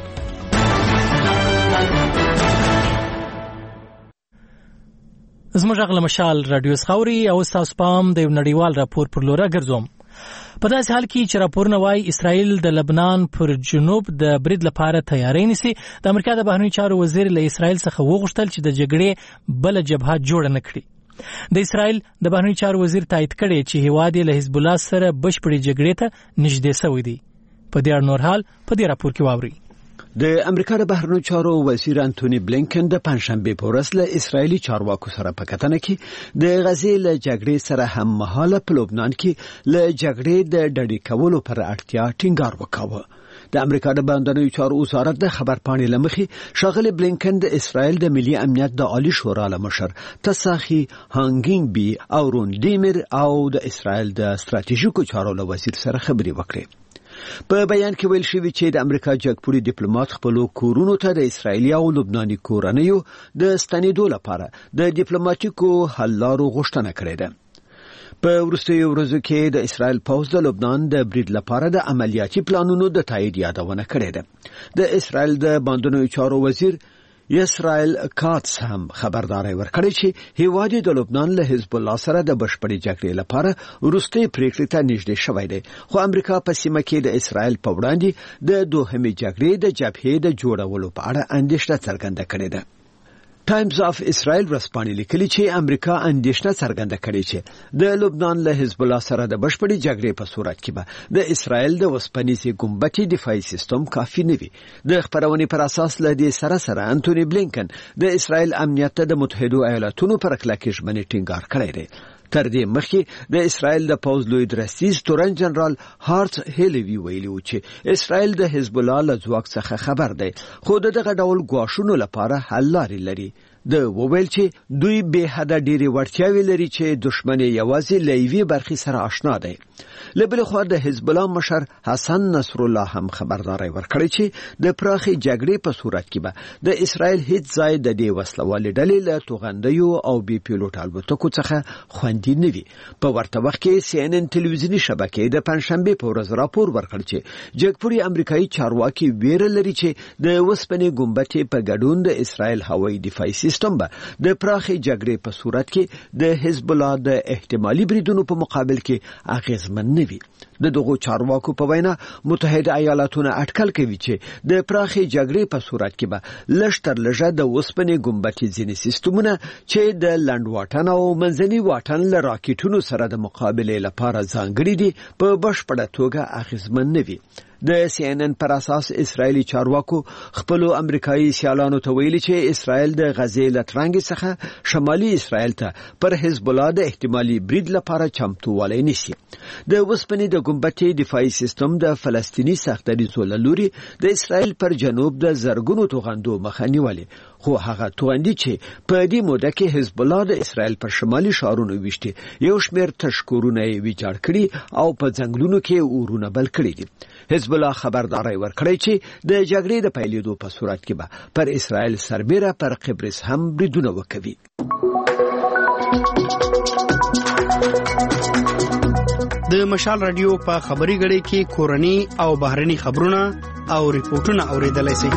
[SPEAKER 1] زموږ غږ مشال رادیو خاوري او تاسو پام د یو نړیوال راپور پر لور ګرځوم. په داسې حال کې چې راپورونه وايي اسرائیل د لبنان پر جنوب د برید لپاره تیاری نیسي، د امریکا د بهرنیو چارو وزیر له اسرائیل څخه وغوښتل چې د جګړې بل جبهه جوړ نه کړي. د اسرائیل د بهرنیو چارو وزیر تایید کړي چې هیواد له حزب الله سره بشپړې جګړې ته نږدې شوی دی. په دې اړه نور حال په دې راپور کې واوري.
[SPEAKER 19] د امریکا د بهرنیو چارو وزیر انټونی بلینکن د پنځشنبه په ورځ له اسرایلی چارواکو سره په کتنه کې د غزې له جګړې سره هم مهاله په لبنان کې له جګړې د ډډې کولو پر اړتیا ټینګار وکاوه. د امریکا د بهرنیو چارو وزارت د خبرپاڼې لمخې شاغلی بلینکن د اسرایل د ملي امنیت د عالی شورا لمشر تساخي هانګینګ بي او رون ډیمر او د اسرایل د ستراتیژیکو چارو له وزیر سره خبري وکړي. په بیان کې ویل شوی چې د امریکا جګپوړي ډیپلوماټ خپل کورونو ته د اسرایلی او لبناني کورنیو د ستنېدو لپاره د ډیپلوماټیکو حل لارو غوښتنه کړې ده. په وروستیو ورځو کې د اسرایل پوځ د لبنان د برید لپاره د عملیاتي پلانونو د تایید یادونه کړې ده. د اسرایل د باندنیو چارو وزیر اسرائیل کاتس هم خبرداري ورکړي چې هیواد د لبنان له حزب الله سره د بشپړې جګړې لپاره وروستي پریکړې ته نږدې شوی دی، خو امریکا په سیمه کې د اسرائیل په وړاندې د دوهمې جګړې د جبهې د جوړولو په اړه اندېښنه څرګنده کړې ده. ټایمز اف اسرائیل ورسپانې لیکلي چې امریکا اندېښنه څرګنده کړې چې د لبنان له حزب الله سره د بشپړې جګړې په صورت کې به د اسرائیل د وسپنیزې ګمبتې دفاعي سیستم کافي نه وي. د خبرونې پر اساس له دې سره سره انټونی بلینکن د اسرائیل امنیت ته د متحده ایالاتونو پر کلکې ژمنې ټینګار کړی دی. تر دې مخکې د اسرائیل د پوځ لوی درستیز تورن جنرال هارت هیلوی ویلي و چې اسرائیل د حزب الله له ځواک څخه خبر دی، خو دغه ډول ګواښونو لپاره حل لارې لري. د وویل چې دوی به حد ډېری وړتیاوي لري چې دښمن یوازې لایوي برخي سره آشنا دی. لبل خو د حزب الله مشر حسن نصر الله هم خبرداري ورکړي چې د پراخي جګړې په صورت کې به د اسرائیل هیڅ ځای د دې وسلوالې ډلې له توغندیو او بي پیلوټ الوتکو څخه خوندي نه وي. په ورته وخت کې سی ان ان ټلویزیونی شبکې د پنځشنبه په ورځ راپور ورکړ چې جګپوري امریکایي چارواکي ویره لري چې د وسپنې ګمبتې په ګډون د اسرائیل هوایي دفاعي سیستم به د پراخي جګړې په صورت کې د حزب الله د احتمالي بریدونو په مقابل کې اغیزمن نه وي. د دغو چارواکو په وینا متحده ایالاتونه اټکل کوي چې د پراخي جګړې په صورت کې به لږ تر لږه د اوسپنې ګمبتې ځینې سیستمونه چې د لنډ واټن او منځني واټن له راکټونو سره د مقابلې لپاره ځانګړي دي په بشپړه توګه اغیزمن نه وي. د سی ان ان پر اساس اسرایلی چارواکو خپل امریکایي سیالانو ته ویلي چې اسرائیل د غزې لټرنګ څخه شمالي اسرائیل ته پر حزب الله د احتمالي برید لپاره چمتووالی نیسي. د وسپنې د ګمبتې دفاعي سیستم د فلسطینی سختدریزو له لوري د اسرائیل پر جنوب د زرګونو توغندو مخه نیولې، خو هغه توغندي چې په دې موده کې حزب الله د اسرائیل پر شمالي ښارونو ویشتي یو شمېر تشکورونه یې ویجاړ کړي او په ځنګلونو کې اورونه بل کړي دي. حزب الله خبرداري ورکړی چې د جګړې د پیلېدو په صورت کې به پر اسرائیل سربېره پر قبرس هم بریدونه وکوي.
[SPEAKER 6] د مشال رادیو په خبري غړي کې کورني او بهرني خبرونه او ریپورتونه اوریدلای شئ.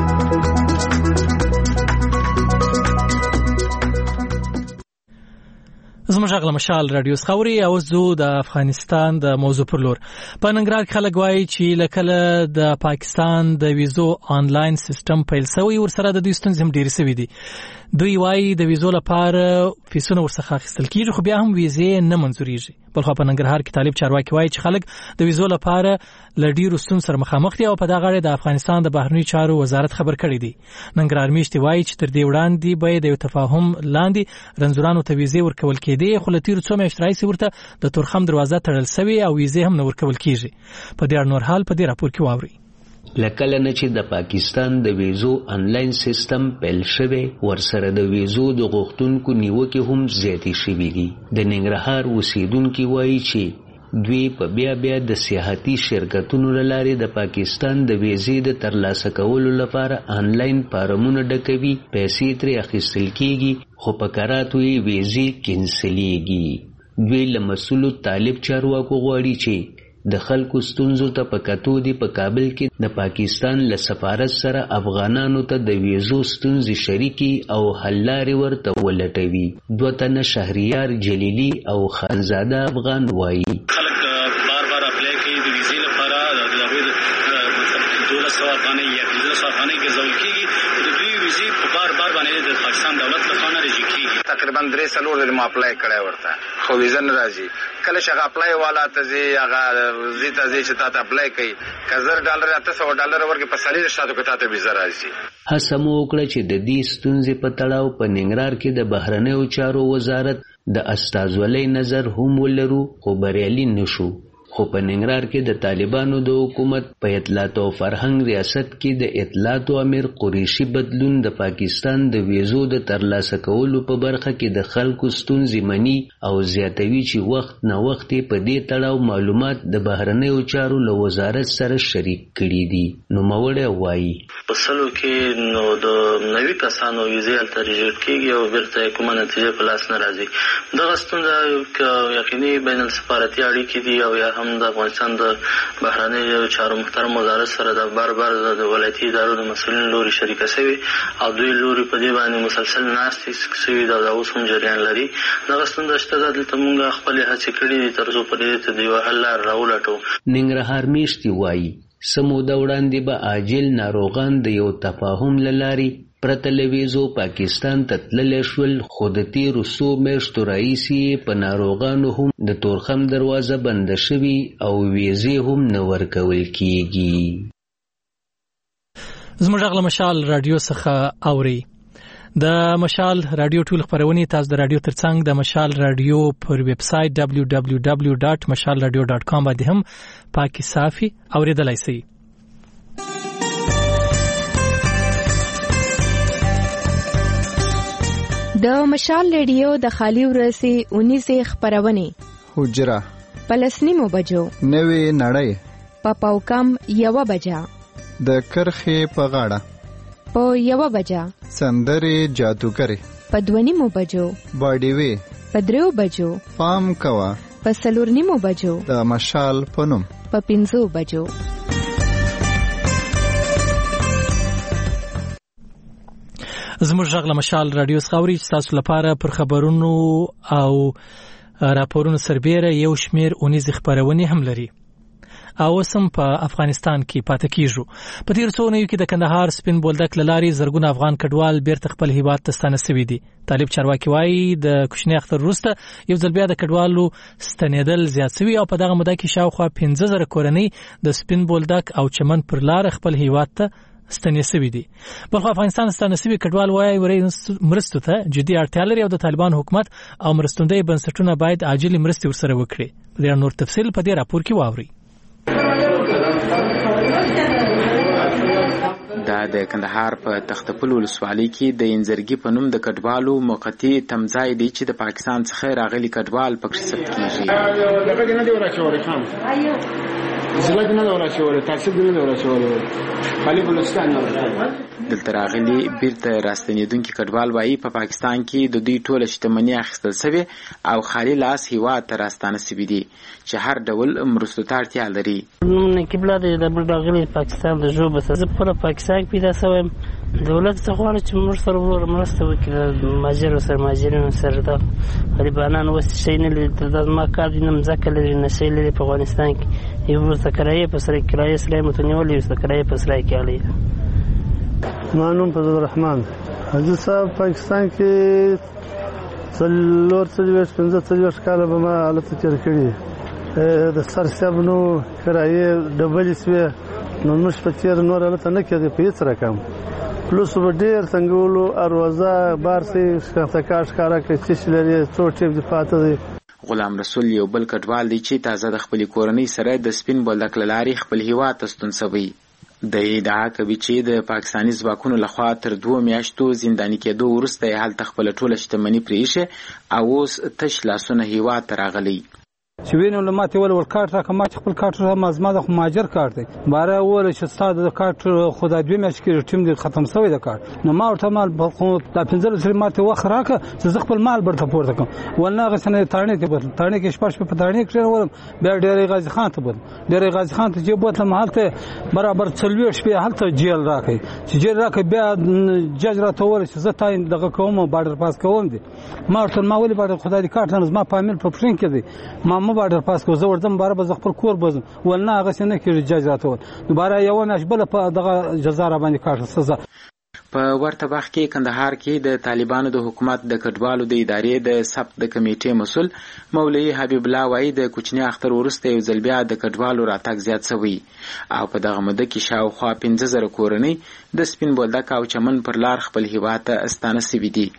[SPEAKER 1] زموږ غل مشال رادیو خوري او زو د افغانستان د موضوع پر لور. په ننګرهار کې خلک وایي چې لکه د پاکستان د ویزو آنلاین سیستم پیل شوی ورسره د دوی ستونزې هم ډېرې شوې دي. دوی وایي د ویزو لپاره فیسونه ورڅخه اخیستل کیږي خو بیا هم ویزې نه منظوریږي. بلخو په ننګرهار کې طالب چارواکي وایي چې خلک د ویزو لپاره ل ډیرو ستونزو سره مخامخ دي او په دغه اړه د افغانستان د بهرنی چارو وزارت خبر کړی دی. ننګرهار میشتي وایي چې تر دې وړاندې به د یو تفاهم لاندې رنځورانو ته ویزې ورکول کېدې، خو له تیرو څو میاشتو راهیسې ورته د تورخم دروازه تړل شوې او ویزې هم نه ورکول کېږي. په دې اړه نور حال په دې راپور کې واورئ.
[SPEAKER 20] لکله نه چې د پاکستان د ویزو آنلاین سیستم پیل شوی ورسره د ویزو د غوښتونکو نیوکې هم زیاتې شوې دي. د ننګرهار اوسیدونکي وایي چې دوی په بیا بیا د سیاحتي شرکتونو له لارې د پاکستان د ویزې د ترلاسه کولو لپاره آنلاین فارمونه ډکوي، پیسې ترې اخیستل کیږي خو په کراتو یې ویزې کینسلیږي. دوی له مسؤلو طالب چارواکو غواړي چې د خلکو ستونزو ته په کتو دی په کابل کې د پاکستان له سفارت سره افغانانو ته د ویزو ستونزې شریکي او حل لارې ورته ولټوي. دوه تنه شهریار جلیلی او خانزاده افغان وایي
[SPEAKER 21] خلک بار بار اپلای کوي د ویزې لپاره د هغوی دولس سوه افغانۍ یا پنځلس سوه افغانۍ ګرځول کېږي. د دوی ویزې په بار بار باندې د پاکستان دولت لخوا نه رجیع کېږي.
[SPEAKER 14] تقریبا درې څلور ځلې مو اپلای کړی ورته خو ویزه نه راځي. کله چې هغه اپلای والا ته ځي هغه ځي ته ځي چې تا ته اپلای کوي که زر ډالر اته سوه ډالر ورکړي په څلېرویشت ساعتو کې تا ته ویزه راځي.
[SPEAKER 20] هڅه مو وکړه چې د دې ستونزې په تړاو په ننګرهار کې د بهرنیو چارو وزارت د استازولۍ نظر هم ولرو خو بریالي نشو. خو په ننګرهار کې د طالبانو د حکومت په اطلاعات او فرهنګ ریاست کې د اطلاعات امیر قریشي بدلون د پاکستان د ویزو د ترلاسه کولو په برخه کې د خلکو ستونزې مني او زیاتوي چې وخت نه وخت په دې تړاو معلومات د بهرنیو چارو له وزارت سره شریک کړي دي. نو موړی وایي
[SPEAKER 22] په سلو کې نو د نوي کسانو ویزې هلته ریجیکټ کېږي او بیرته کومه نتیجه په لاس نه راځي. دغه ستونزه یقیني بین السفارتي اړیکې دي او یا هم د افغانستان د بهرنیو چارو محترم وزارت سره د بار بار د ولایتي ادارو د مسؤلین لوري شریکه شوي او دوی لوري په دې باندې مسلسل ناستې شوي دا اوس هم جریان لري. دغه ستونزه شته دلته موږ خپلې هڅې کړي دي تر څو په دې ته د یوه حل لار راولټو.
[SPEAKER 20] ننګرهار میشتي وایي سموده وړاندې به عاجل ناروغان د یو تفاهم له لارې پرته له ویزو پاکستان ته تللی شول، خو د تېرو څو میاشتو راهیسې په ناروغانو هم د تورخم دروازه بنده شوي او ویزې هم نه ورکول کېږي.
[SPEAKER 1] زموږ غل مشال رادیو څخه اوري. د مشال رادیو ټول خبرونه تاسو د رادیو ترڅنګ د مشال رادیو پر ویب سټ دبلیو دبلیو دبلیو ډاټ مشال رادیو ډاټ کام باندې هم پاکي صافي اوریدلای شئ.
[SPEAKER 23] د مشال رادیو د خالی ورسي اونیزه خبرونه
[SPEAKER 24] حجره
[SPEAKER 23] پلسنیمو بجو
[SPEAKER 24] نوې نړۍ
[SPEAKER 23] په پاوکم یو بجا
[SPEAKER 24] د کرخې په غاړه
[SPEAKER 23] په یو بجا
[SPEAKER 24] سندرې جادوګرې
[SPEAKER 23] په دونیمو بجو
[SPEAKER 24] باډي وی
[SPEAKER 23] په دریو بجو
[SPEAKER 24] پام کوا
[SPEAKER 23] په سلورنیمو بجو
[SPEAKER 24] د مشال پنوم
[SPEAKER 23] په پنځو بجو.
[SPEAKER 1] زموږ غږ مشال رادیو خاوري تاسو لپاره پر خبرونو او راپورونو سربېره یو شمیر اونیز خبرونه هم لري. او سم په افغانستان کې پاتې کیږي. په تیر څو نوي کې د کندهار سپین بولدک لاري زرګونه افغان کډوال بیرته خپل هیواد ته ستانه شوي دي. طالب چارواکي وایي د کوچنی اختر وروسته یو ځل بیا د کډوالو ستنېدل زیات شوي او په دغه موده کې شاوخوا پنځه زره کورنۍ د سپین بولدک او چمن پر لار خپل هیواد ته ستنې شوي دي. بلخو افغانستان ستانه شوي کډوال وایي ورې مرستو ته جدي اړتیا لري او د طالبان حکومت او مرستندوی بنسټونه باید عاجلې مرستې ورسره وکړي. په دې نور تفصیل په دې راپور کې واورئ.
[SPEAKER 3] دا د کندهار په تختپل ولسوالۍ کې د انزرګي په نوم د کډوالو موقتی تمځای دی چې د پاکستان څخه راغلي کډوال پکې ثبت کیږي.
[SPEAKER 4] دغه نه دی ورچوره خام زلګ نه دی ورچوره تاسو نه دی ورچوره خالي بلوچستان نه
[SPEAKER 3] دلته راغلي بیرته راستنیدونکي کډوال وایي په پاکستان کې د دوی ټوله شتمنۍ اخیستل شوې او خالي لاس هیواد ته راستانه شوي دي چې هر ډول مرستو ته اړتیا لري.
[SPEAKER 5] نو قبله د راغلي پاکستان د ژوبه څخه په پاکستان پیدا شوم دولت څخه غواړي چې موږ سره ور مرسته وکړي ماجر سره ماجرینو سره د غریبانو وس شي نه لري د ما کار دینم ځکه لري نشي لري په افغانستان کې یو ورته کرایه په سره کرایه سره متنیول یو کرایه په سره کې علي.
[SPEAKER 7] مانوم فضل الرحمن حاجی صاحب پاکستان کې څلور څلور پنځه څلور کال به ما حالت تیر کړی د سر سبنو کرایه ډبل سوي نو مش په تیر نور حالت نه کېږي په هیڅ رقم پلوس به ډیر څنګهولو اروازه بارسي ښکته کارا کې چې لري څوټي د فاته دي.
[SPEAKER 3] غلام رسول یو بل کډوال دی چې تازه د خپل کورنۍ سره د سپین بولدک لاري خپل هیواد ته ستون شوی. د ادعا کوي چې د پاکستاني ځواکونو لخوا تر دوه میاشتو زنداني کېدو وروسته یې هلته خپل ټوله شتمني پرېښې او اوس تش لاسونه هیواد ته راغلی.
[SPEAKER 25] چې وینو له ماته ول ور کارت راکه ما خپل کارت را مازما د ماجر کارت دی باره ول چې ستاسو د کارت خدای دوی مې چې ټیم دې ختم شوی د کارت نو ما ورته مال په د پنځه سره ماته وخت راکه چې خپل مال برته پورته کوم ولنه غسنه تاړنې ته بدل تاړنې کې شپږ په تاړنې کې ورم بیا ډېرې غازی خان ته بدل ډېرې غازی خان ته چې بوتل مالته برابر څلوي شپې هلته جیل راکې چې جیل راکې بیا جج را ته ول چې زه تاین دغه کوم بارډر پاس کوم دي ما ورته ما ولې بارډر خدای دې کارت نه ما پامل په پښین کې دي ما ما بارډر پاس کو زه ورځم بار به خپل کور بزم ولنه هغه څنګه کې جج راته دوباره یو نش بل په دغه جزا را باندې کار سزا.
[SPEAKER 3] په ورته وخت کې کندهار کې د طالبانو د حکومت د کډوالو د ادارې د ثبت د کمیټې مسول مولوی حبیب الله وایي د کوچنی اختر ورسته یو ځل بیا د کډوالو راتګ زیات شوی او په دغه مده کې شاوخوا پنځه زره کورنۍ د سپین بولدک او چمن پر لار خپل هیواد ته استانه شوي دي.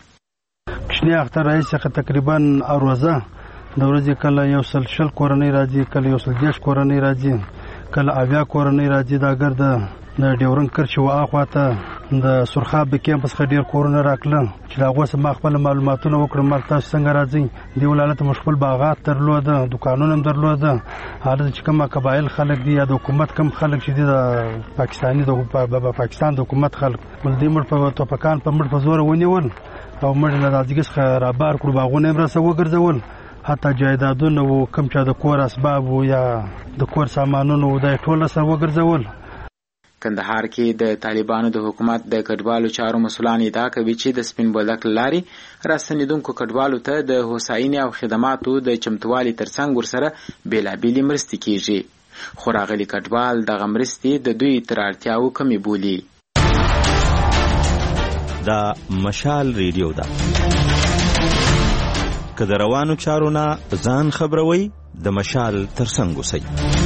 [SPEAKER 7] کوچنی اختر رئیس تقریبا اروزه د ورځې کله یو سل شل کورنۍ راځي کله یو سل دیش کورنۍ راځي کله اویا کورنۍ راځي دا ګرد د ډیورن کرچ و اخواته د سرخاب کیمپس خ ډیر کورونه راکله چې هغه سم خپل معلوماتونه وکړم مال تاسو څنګه راځي دی ولالت مشغول باغات درلود دکانونه درلود حالت چې کومه قبایل خلک دي یا د حکومت کم خلک چې د پاکستاني د پاکستان د حکومت خلک ول دې مړ په توپکان په مړ په زور ونیول او مړ له راځي څخه را بار کړو باغونه مرسته وګرځول حتی جایدادونه و کم چا د کور اسباب یا د کور سامانونه و د ټوله سره وګرځول.
[SPEAKER 3] کندهار کې د طالبانو د حکومت د کډوالو چارو مسولان ادعا کوي چې د سپین بولدک لاري راستنیدونکو کډوالو ته د هوساینې او خدماتو د چمتووالي ترڅنګ ورسره بیلابېلې مرستې کیږي خو راغلي کډوال دغه مرستې د دوی تر اړتیاوو کمې بولي.
[SPEAKER 26] دا مشال ریډیو ده که د روانو چارو نه ځان خبروي د مشال ترڅنګ اوسئ.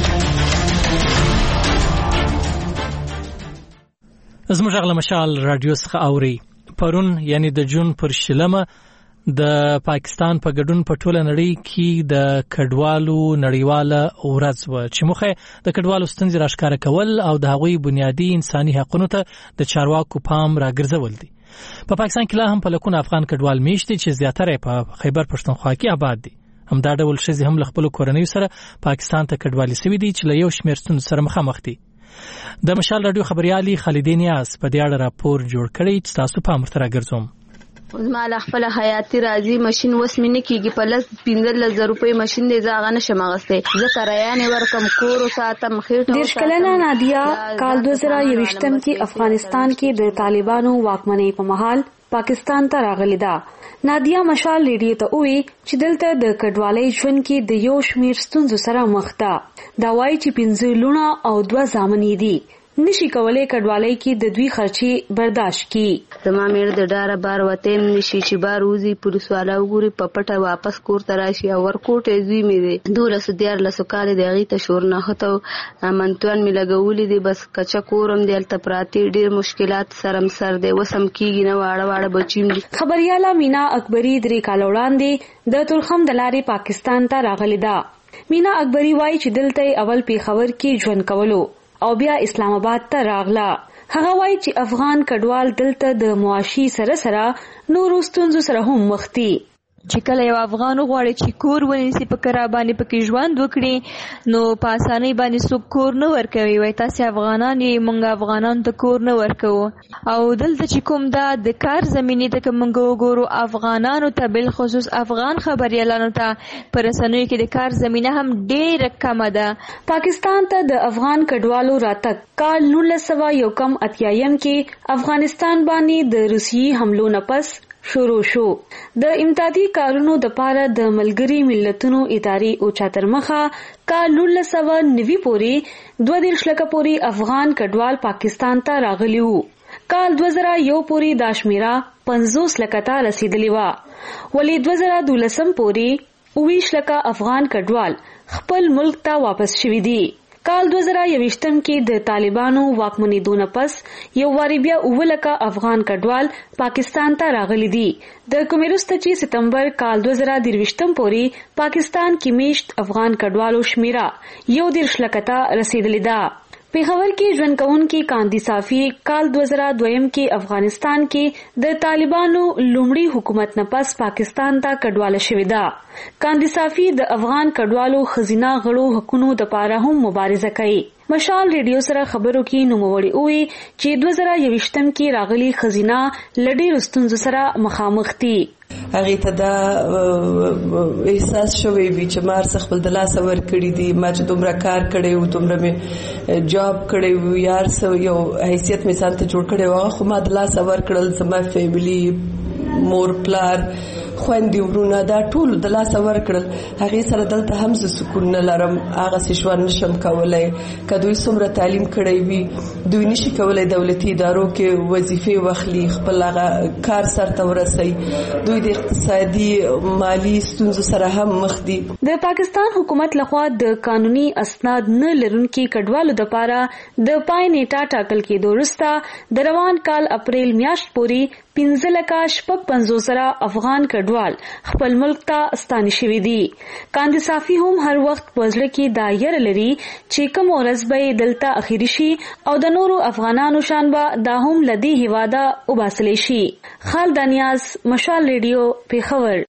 [SPEAKER 1] زموږ غږ له مشال رادیو څخه اوري. پرون یعنی د جون پر شلمه د پاکستان په ګډون په ټوله نړۍ کې د کډوالو نړیواله ورځ و چې موخه د کډوالو ستونزې راښکاره کول او د هغوی بنیادی انساني حقوقو ته د چارواکو پام راګرځول دي. په پاکستان کې لا هم په لکونه افغان کډوال میشته چې زیاتره په خیبر پښتونخوا کې آباد دي. همدا ډول ښځې هم له خپلو کورنیو سره پاکستان ته کډوالي شوي دي چې له یو شمېر ستونزو سره مخامخ دي. د مشال رادیو خبريالي خالدې نیاز په دې اړه راپور جوړ کړی چې تاسو پام ورته راګرځوم.
[SPEAKER 27] زما له خپل حیاتي راځي ماشين وس مې نه کیږي په لس پنځه زره روپۍ ماشين دې زاغه نشم غسته زه کرایانه ورکم کور او ساتم خېټه
[SPEAKER 28] دیش کلنه نادیا کال دو هزار یوشتم کې افغانستان کې د طالبانو واکمنۍ په محل
[SPEAKER 2] پاکستان ته راغلی ده. نادیا مشال ریډیو ته وی چې دلته د کډوالۍ ژوند کې د یو شمیر ستونزو سره مخ ده. دا وایي چې پنځه لونه او دوه زامن یې دي. نشي کولای کډوالۍ کې د دوی خرچي برداشت کړي.
[SPEAKER 27] زما مېړه د ډاره بار وته نشي چې بار وزي پولیس والا وګوري په پټه واپس کور ته راشي او ورکوټه زوی مې دي دوله سديار له سکاله د غي ته شور نه هته منتوان مې لګولې دي بس کچا کورم دی الته پراتی ډیر مشکلات سره سر دی وسم کیږي نه واړه واړه بچیم دي.
[SPEAKER 2] خبرياله مینا اکبری درې کال وړاندې د ترخم د لارې پاکستان ته راغلی ده. مینا اکبری وایي چې دلته اول پیښور کې ژوند کولو او بیا اسلام آباد ته راغله. هغه وایي چې افغان کډوال دلته د معاشي سره سره نورو ستونزو سره هم مخ دي.
[SPEAKER 9] چې کله یو افغان غواړي چې کور ونیسي په کرا باندې پکې ژوند وکړي نو په اسانۍ باندې څوک کور نه ورکوي. وایي تاسو افغانان یې موږ افغانان ته کور نه ورکوو. او دلته چې کوم دا د کار زمینې ته موږ وګورو افغانانو ته بل خصوص افغان خبريالانو ته پر رسنیو کې د کار زمینه هم ډېره کمه ده.
[SPEAKER 2] پاکستان ته د افغان کډوالو راتګ کال نولس سوه یو کم اتیایم کې افغانستان باندې د روسیې حملو نه پس شروع شو. د امدادي کارونو د پاره د ملګري ملتونو ادارې او چاترمخه کال نولس سوه نوي پورې دوه دیرش لکه پورې افغان کډوال پاکستان ته راغلي وو. کال دوه زره یو پورې دا شمیره پنځوس لکه ته رسیدلی وه. ولې دوه زره دولسم پورې اوویشت لکه افغان کډوال خپل ملک ته واپس شوي دي. کال دوه زره یوویشتم کې د طالبانو واکمنېدو نه پس یو واري بیا اووه لکه افغان کډوال پاکستان ته راغلي دي. د کومې وروسته چې ستمبر کال دوه زره درویشتم پورې پاکستان کې میشت افغان کډوالو شمیره یو دیرش لکه ته رسیدلې ده. پیښور کې ژوند کوونکي کاندي صافي کال دوه زره دویم کې افغانستان کې د طالبانو لومړي حکومت نه پس پاکستان ته کډواله شوې ده. کاندي صافي د افغان کډوالو خزینه غړو حقوقو د پاره هم مبارزه کوي. مشال ریډیو سره خبرو کې نوموړي وی چې دوه زره یوویشتم کې راغلي خزینه لډیر ستونزو سره مخامخ دي.
[SPEAKER 10] هغه ته دا احساس شوی وی چې مار څخه خپل د لاس ور کړی دي ما چې دومره کار کړی و دومره می جاب کړی و یار سو یو حیثیت مثال ته جوړ کړی و خو ما د لاس ور کړل زما فیملی مور پلار خويندې ورونه دا ټول د لاس ور کړل. هغه سره دلته هم ز سکون نه لرم هغه سشوان نشم کولای کدوې څومره تعلیم کړی وي دوی نشي کولای دولتي ادارو کې وظیفه واخلي خپل هغه کار سره ورسي. دوی د اقتصادي مالی ستونزو سره هم مخ دي.
[SPEAKER 2] د پاکستان حکومت لخوا د قانوني اسناد نه لرونکي کډوالو د پاره د پای نیټه ټاکل کېدو وروسته د روان کال اپریل میاشت پورې پنځه لکه شپږ پنځوس زره افغان کډوال خپل ملک ته ستانه شوي دي. کاندي صافي هم هر وخت پزړه کې دا ير لري چې کوم ورځ به دلته اخیری شي او د نورو افغانانو شان به دا هم لدی هواده وباسلی شي. خالد نیاز مشال ریډیو پیښور.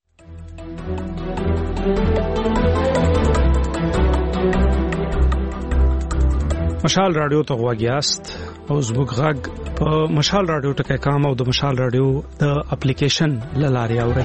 [SPEAKER 11] مشال رادیو ته غواګیاست او زموږ غږ په مشال رادیو ټکي کام او د مشال رادیو د اپلیکیشن لاري اوري.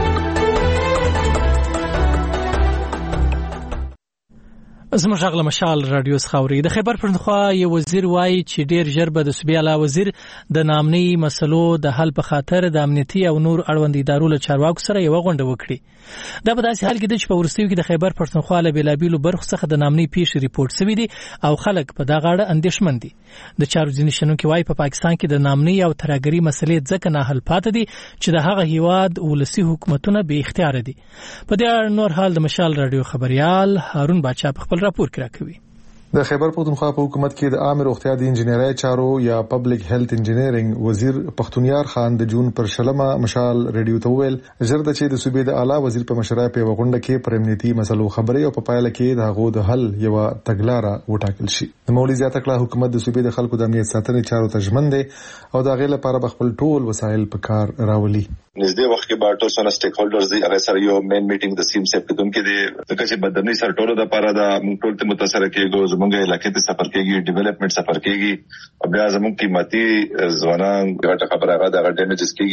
[SPEAKER 1] زموږ غږ له مشال رادیو څخه اوري. د خیبر پښتونخوا یو وزیر وایي چې ډیر ژر به د صوبې اعلی وزیر د نامني مسلو د حل په خاطر د امنیتي او نور اړوند ادارو له چارواکو سره یو غونډه وکړي. دا په داسې حال کې د چې په ورستیو کې د خیبر پښتونخوا له بیلابیلو برخو څخه د نامني پیښې ریپورت شوی دي او خلک په دغه اړه اندېښمن دي. د چارو ځینې شنونکي وایي په پاکستان کې د نامني او ترهګري مسلې ځکه نه حل پاتې دي چې د هغه هیواد ولسی حکومتونه به اختیار دي. په دې اړه نور حال د مشال رادیو خبريال هارون باچا په خپل راپور کې راکوي.
[SPEAKER 12] د خیبر پښتونخوا په حکومت کې د عام روغتیا د انجنیري چارو یا پبلک هیلث انجینیرینګ وزیر پښتونیار خان د جون پر شلمه مشال ریډیو ته ویل ژر د چې د صوبې د اعلی وزیر په مشرۍ په وغونډه کې پر امنیتي مسلو خبرې او په پایله کې د هغو د حل یو تګلارې وټاکل شي. د مولوی زیاته کړه حکومت د صوبې د خلکو د امنیت ساتنې چارو ته ژمن دی او د غیله لپاره خپل ټول وسایل په کار راولي.
[SPEAKER 13] نږدې وخت کې به ټول سره سټیک هولډرز دی هغه سره یو مین میټینګ د سیم سیپ کوم کې دی ځکه چې بدرني سره ټولو د لپاره د موږ ټول ته متاثر کېږي زموږ علاقې ته سفر کېږي ډیولپمنٹ سفر کېږي او بیا زموږ قیمتي ځوانان غټه خبره هغه د ډیمیجز کېږي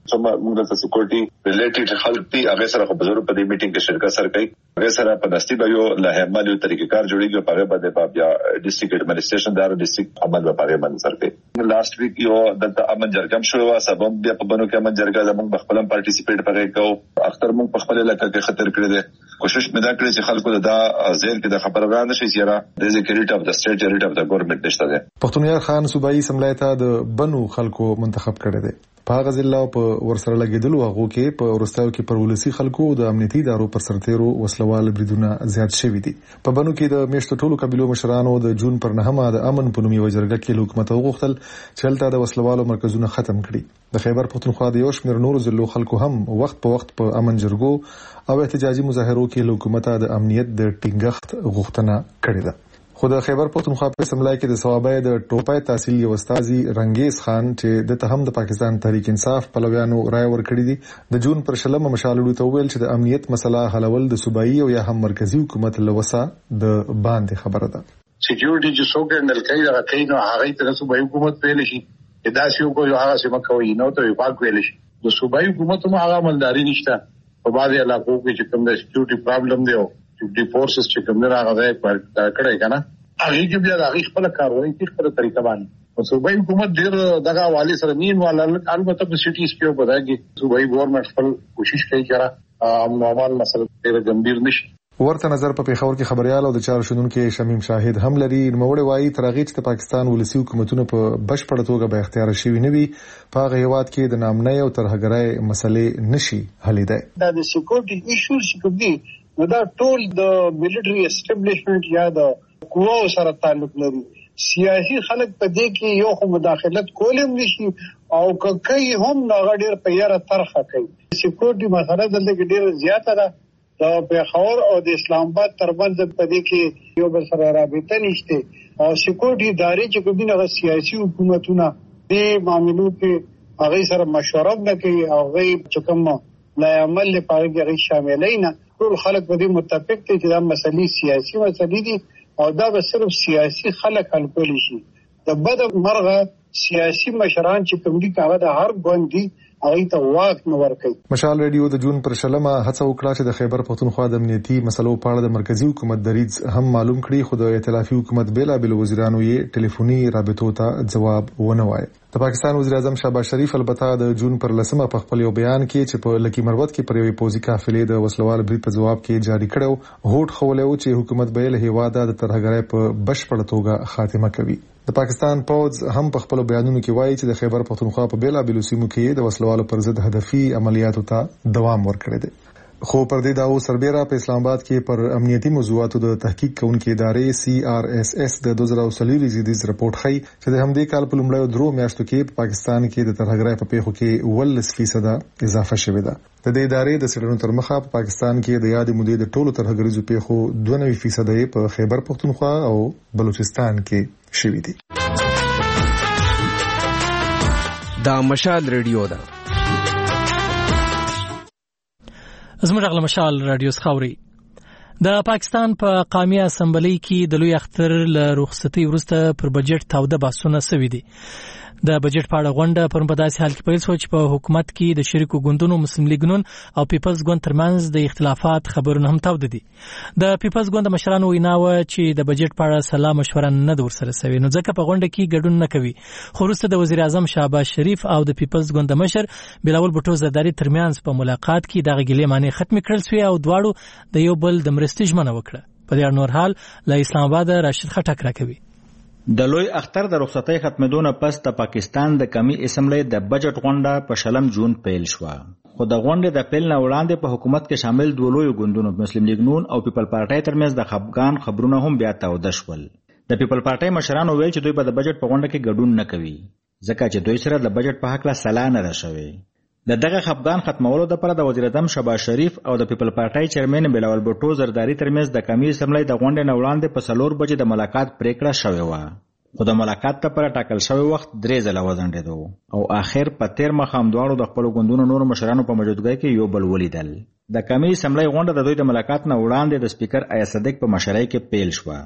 [SPEAKER 13] چې موږ د سکیورټي ریلیټډ خلک دي هغه سره په ضرورت په دې میټینګ کې شرکت سره کوي. هغه سره په دستي به یو لهمه یو طریقې کار جوړیږي په هغه باندې بیا ډیسټریکټ ایڈمنسټریشن دار ډیسټریکټ عمل په هغه باندې سره کوي. لاست ویک یو د امن جرګه شو وا سبب بیا په بنو کې امن جرګه زموږ بخپل پارټیسیپیټ پغې کو اختر موږ په خپل علاقې کې خطر کړی دی. کوشش مې دا کړې چې خلکو دا ځین کې د خبره وړاندې شي چې را د سکیورټي اف د سټیټ ریټ اف د ګورنمنت نشته ده.
[SPEAKER 12] پښتونیار خان صوبایي سملای ته د بنو خلکو منتخب کړی دی. په هغه ځل په ورسره لګیدلو هغه کې په ورستاو کې پر ولسی خلکو د امنیتي ادارو پر سرتیرو وسلوال بریدونه زیات شوي دي. په بنو کې د میشتو ټولو قبيلو مشرانو د جون پر نهمه د امن په نوم یو جرګه کې حکومت وغوښتل چې هلته د وسلوالو مرکزونه ختم کړي. د خیبر پختونخوا د یو شمېر نورو ضلعو خلکو هم وخت په وخت په امن جرګو او احتجاجي مظاهرو کې له حکومت د امنیت د ټینګښت غوښتنه کړې ده. خو د خیبر پختونخوا په سملای کې د ثوابای د ټوپای تحصیل یو استاذي رنگیز خان چې د تهم د پاکستان تحریک انصاف پلویانو رائے ورکړي دي د جون پر شلمه مشالړو ته ویل چې د امنیت مسله حلول د صوبایي او یا هم مرکزی حکومت لوسه د باندې خبره ده.
[SPEAKER 6] سکیورټي چې څوک هندل کوي هغه کوي نو هغه ته د صوبایي حکومت ویل شي دا سی کو یو هغه سم کوي نو ته وفاق ویل شي. د صوبایي حکومت مو هغه مالداري نشته په بعضي علاقو کې چې کوم د سکیورټي پرابلم دی او سکیورټي فورسز چې کوم نه راغلي پر کړه کنه هغه کې بیا هغه خپل کاروي په خپل طریقه باندې صوبایي حکومت ډېر دغه حواله سره نین والا البته په سټیز کې په دغه کې صوبایي ګورنمنت خپل کوشش کوي چې امن او امان مسله ډېر ګمبیر نشي.
[SPEAKER 12] ورته نظر په پیښور کې خبريال او د چار شنونکو شمیم شاهد هم لري. نوموړی وایي ترغیج ته پاکستان ولسی حکومتونه په بشپړه توګه به اختیار شوي نه وي په هغه هیواد کې د نامنۍ او ترهګرۍ مسلې نشي حلیدای.
[SPEAKER 8] دا د سکیورټي ایشوز چې دي نو دا ټول د ملټري اسټابلیشمنت یا د قواو سره تعلق لري. سیاسي خلک په دې کې یو خو مداخلت کولم نشي او کوي هم هغه ډېر په یاره طرحه کوي. سکیورټي مسله دلته کې ډېر زیاته ده. د پیښور او د اسلام آباد ترمنځ په دې کې یو بل سره رابطه نشته او سکیورټي ادارې چې کومه هغه سیاسي حکومتونه د معاملو کې هغه سره مشوره نه کوي او هغه چې کوم لا عمل لپاره کې شاملې نه. ټول خلک په دې متفق دي چې دا مسلې سیاسي مسلې دي او دا به صرف سیاسي خلک حل کولی شي. د بد مرغه سیاسي مشران چې کوم دي هغه د هر ګوندي هغه ته واک نه ورکوي.
[SPEAKER 12] مشال ریډیو د جون پر شلمه هڅه وکړه چې د خیبر پختونخوا د امنیتي مسلو په اړه د مرکزی حکومت دریځ هم معلوم کړي خو د ائتلافي حکومت بیلا بیل وزیرانو یې ټلیفوني رابطو ته جواب ونه وایي. د پاکستان وزیر اعظم شهباز شریف البته د جون پر لسمه په خپل یو بیان کې چې په لکی مروت کې پر یوې پوزي قافلې د وسلوال برید په جواب کې جاری کړو هوټ خولو چې حکومت به له هیواده د ترهګرۍ په بشپړه توګه خاتمه کوي. د پاکستان پوز هم په خپل بیانونو کې وایي چې د خیبر پختونخوا په بیلا بیل سیمو کې د وسلوالو پر ضد هدفي عملیاتو ته دوام ورکړی دی. خو پر دې داو سربېره په اسلام آباد کې پر امنیتي موضوعاتو د تحقیق کوونکې ادارې سی آر ایس ایس د دوه زره څلور زیدیز رپورت ښیي چې د همدې کال په لومړیو درو میاشتو کې په پاکستان کې د ترهګرۍ په پیښو کې ولس فیصد اضافه شوې ده. د دې ادارې د څېړنو تر مخه په پاکستان کې د یادې مودې د ټولو ترهګریزو پیښو دوه نوي فیصد په خیبر پختونخوا او بلوچستان کې شوې دي.
[SPEAKER 15] دا مشال ریډیو ده.
[SPEAKER 1] زموږ غل مشال رادیو خاوري د پاکستان په پا قومي اسمبلی کې د لوی اختر له رخصتي وروسته پر بجټ تاوده بحثونه شوي دي. د بجټ په اړه غونډه پر په داسې حال کې پیل شو چې په حکومت کې د شریکو ګوندونو مسلم لیګ نون او پیپلز ګوند ترمنځ د اختلافات خبرونه هم تاوده دي. د پیپلز ګوند مشرانو ویناوه چې د بجټ په اړه سلا مشوره نه د ورسره شوی نو ځکه په غونډه کې ګډون نه کوي. خو وروسته د وزیر اعظم شهباز شریف او د پیپلز ګوند مشر بلاول بوټو زرداری ترمنځ په ملاقات کې دغه ګلې معنی ختم کړل شو او دواړو د یو بل د مرستې ژمنه وکړه. په دې نور حال له اسلام آباد راشد خټک راکوي.
[SPEAKER 16] د لوی اختر د رخصتۍ ختمېدو پس د پاکستان د قومي اسمبلی د بجټ غونډه په شلم جون پیل شوه. خو د غونډې د پیل نه وړاندې په حکومت کې شامل دوه لوی ګوندونو مسلم لیګ نون او پیپل پارټۍ ترمنځ د خپګان خبرونه هم بیا تاوده شول. د پیپل پارټۍ مشرانو ویل چې دوی به د بجټ په غونډه کې ګډون نه کوي ځکه چې دوی سره د بجټ په حق لا سلا نه ده شوې. د دغه خپګان ختمولو لپاره د وزیر اعظم شهباز شریف او د پیپل پارټۍ چیرمن بلاول بوټو زرداری ترمنځ د قومي اسمبلی د غونډې نه وړاندې په څلور بجې د ملاقات پریکړه شوې وه. خو د ملاقات لپاره ټاکل شوی وخت درې ځله وځنډېدو او آخر په تیر مخام دواړو د خپلو ګوندونو نورو مشرانو په موجودګۍ کې یو بل ولیدل. د قومي اسمبلی غونډه د دوی د ملاقات نه وړاندې د سپیکر آیا صدیق په مشرۍ کې پیل شوه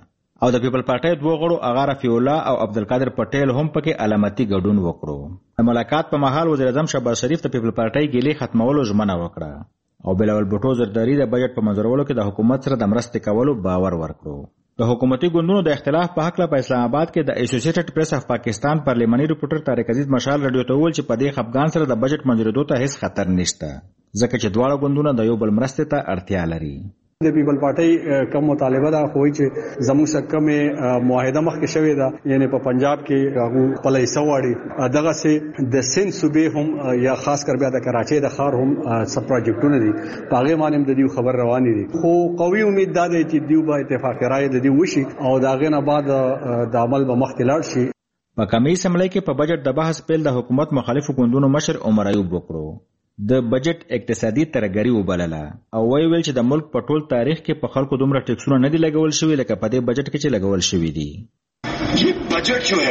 [SPEAKER 16] او د پیپل پارټۍ دوه غړو اغا رفیع الله او عبدالقادر پټیل هم پکې علامتي ګډون وکړو. د ملاقات په مهال وزیر اعظم شهباز شریف د پیپل پارټۍ ګیلې ختمولو ژمنه وکړه او بلاول بوټو زرداری د بجټ په منظورولو کې د حکومت سره د مرستې کولو باور ورکړو. د حکومتي ګوندونو د اختلاف په حق له په اسلام آباد کې د ایسوسییټډ پریس اف پاکستان پارلیماني ریپورټر طارق عزیز مشال رادیو ته وویل چې په دې خپګان سره د بجټ منظورېدو ته هیڅ خطر نشته ځکه چې دواړه ګوندونه د یو بل مرستې ته اړتیا لري.
[SPEAKER 14] د پیپل پارټۍ کم مطالبه دا خوي چې زموږ سره کمه معاهده مخکې شوې ده یعنی په پنجاب کې هغه خپل حصہ واړي دغه سه د سند صوبې هم یا خاص کر بیا د کراچۍ د ښار هم سب پروجیکټونه دي په هغه باندې د دې خبر روانې دي خو قوي امید ده چې دیو به اتفاق رائے د دې وشي او دا غنه بعد د عمل به مخکې لاړ شي.
[SPEAKER 16] په کمی سملای کې په بجټ د بحث پیل د حکومت مخالفو ګوندونو مشر عمر ایوب وکړو. د بجټ اقتصادي ترګری وبلله او وی ویل چې د ملک په ټول تاریخ کې په خلکو دومره ټیکسونه نه دي لګول شوي لکه په دې بجټ کې چې لګول شوي دي.
[SPEAKER 17] یہ بجٹ جو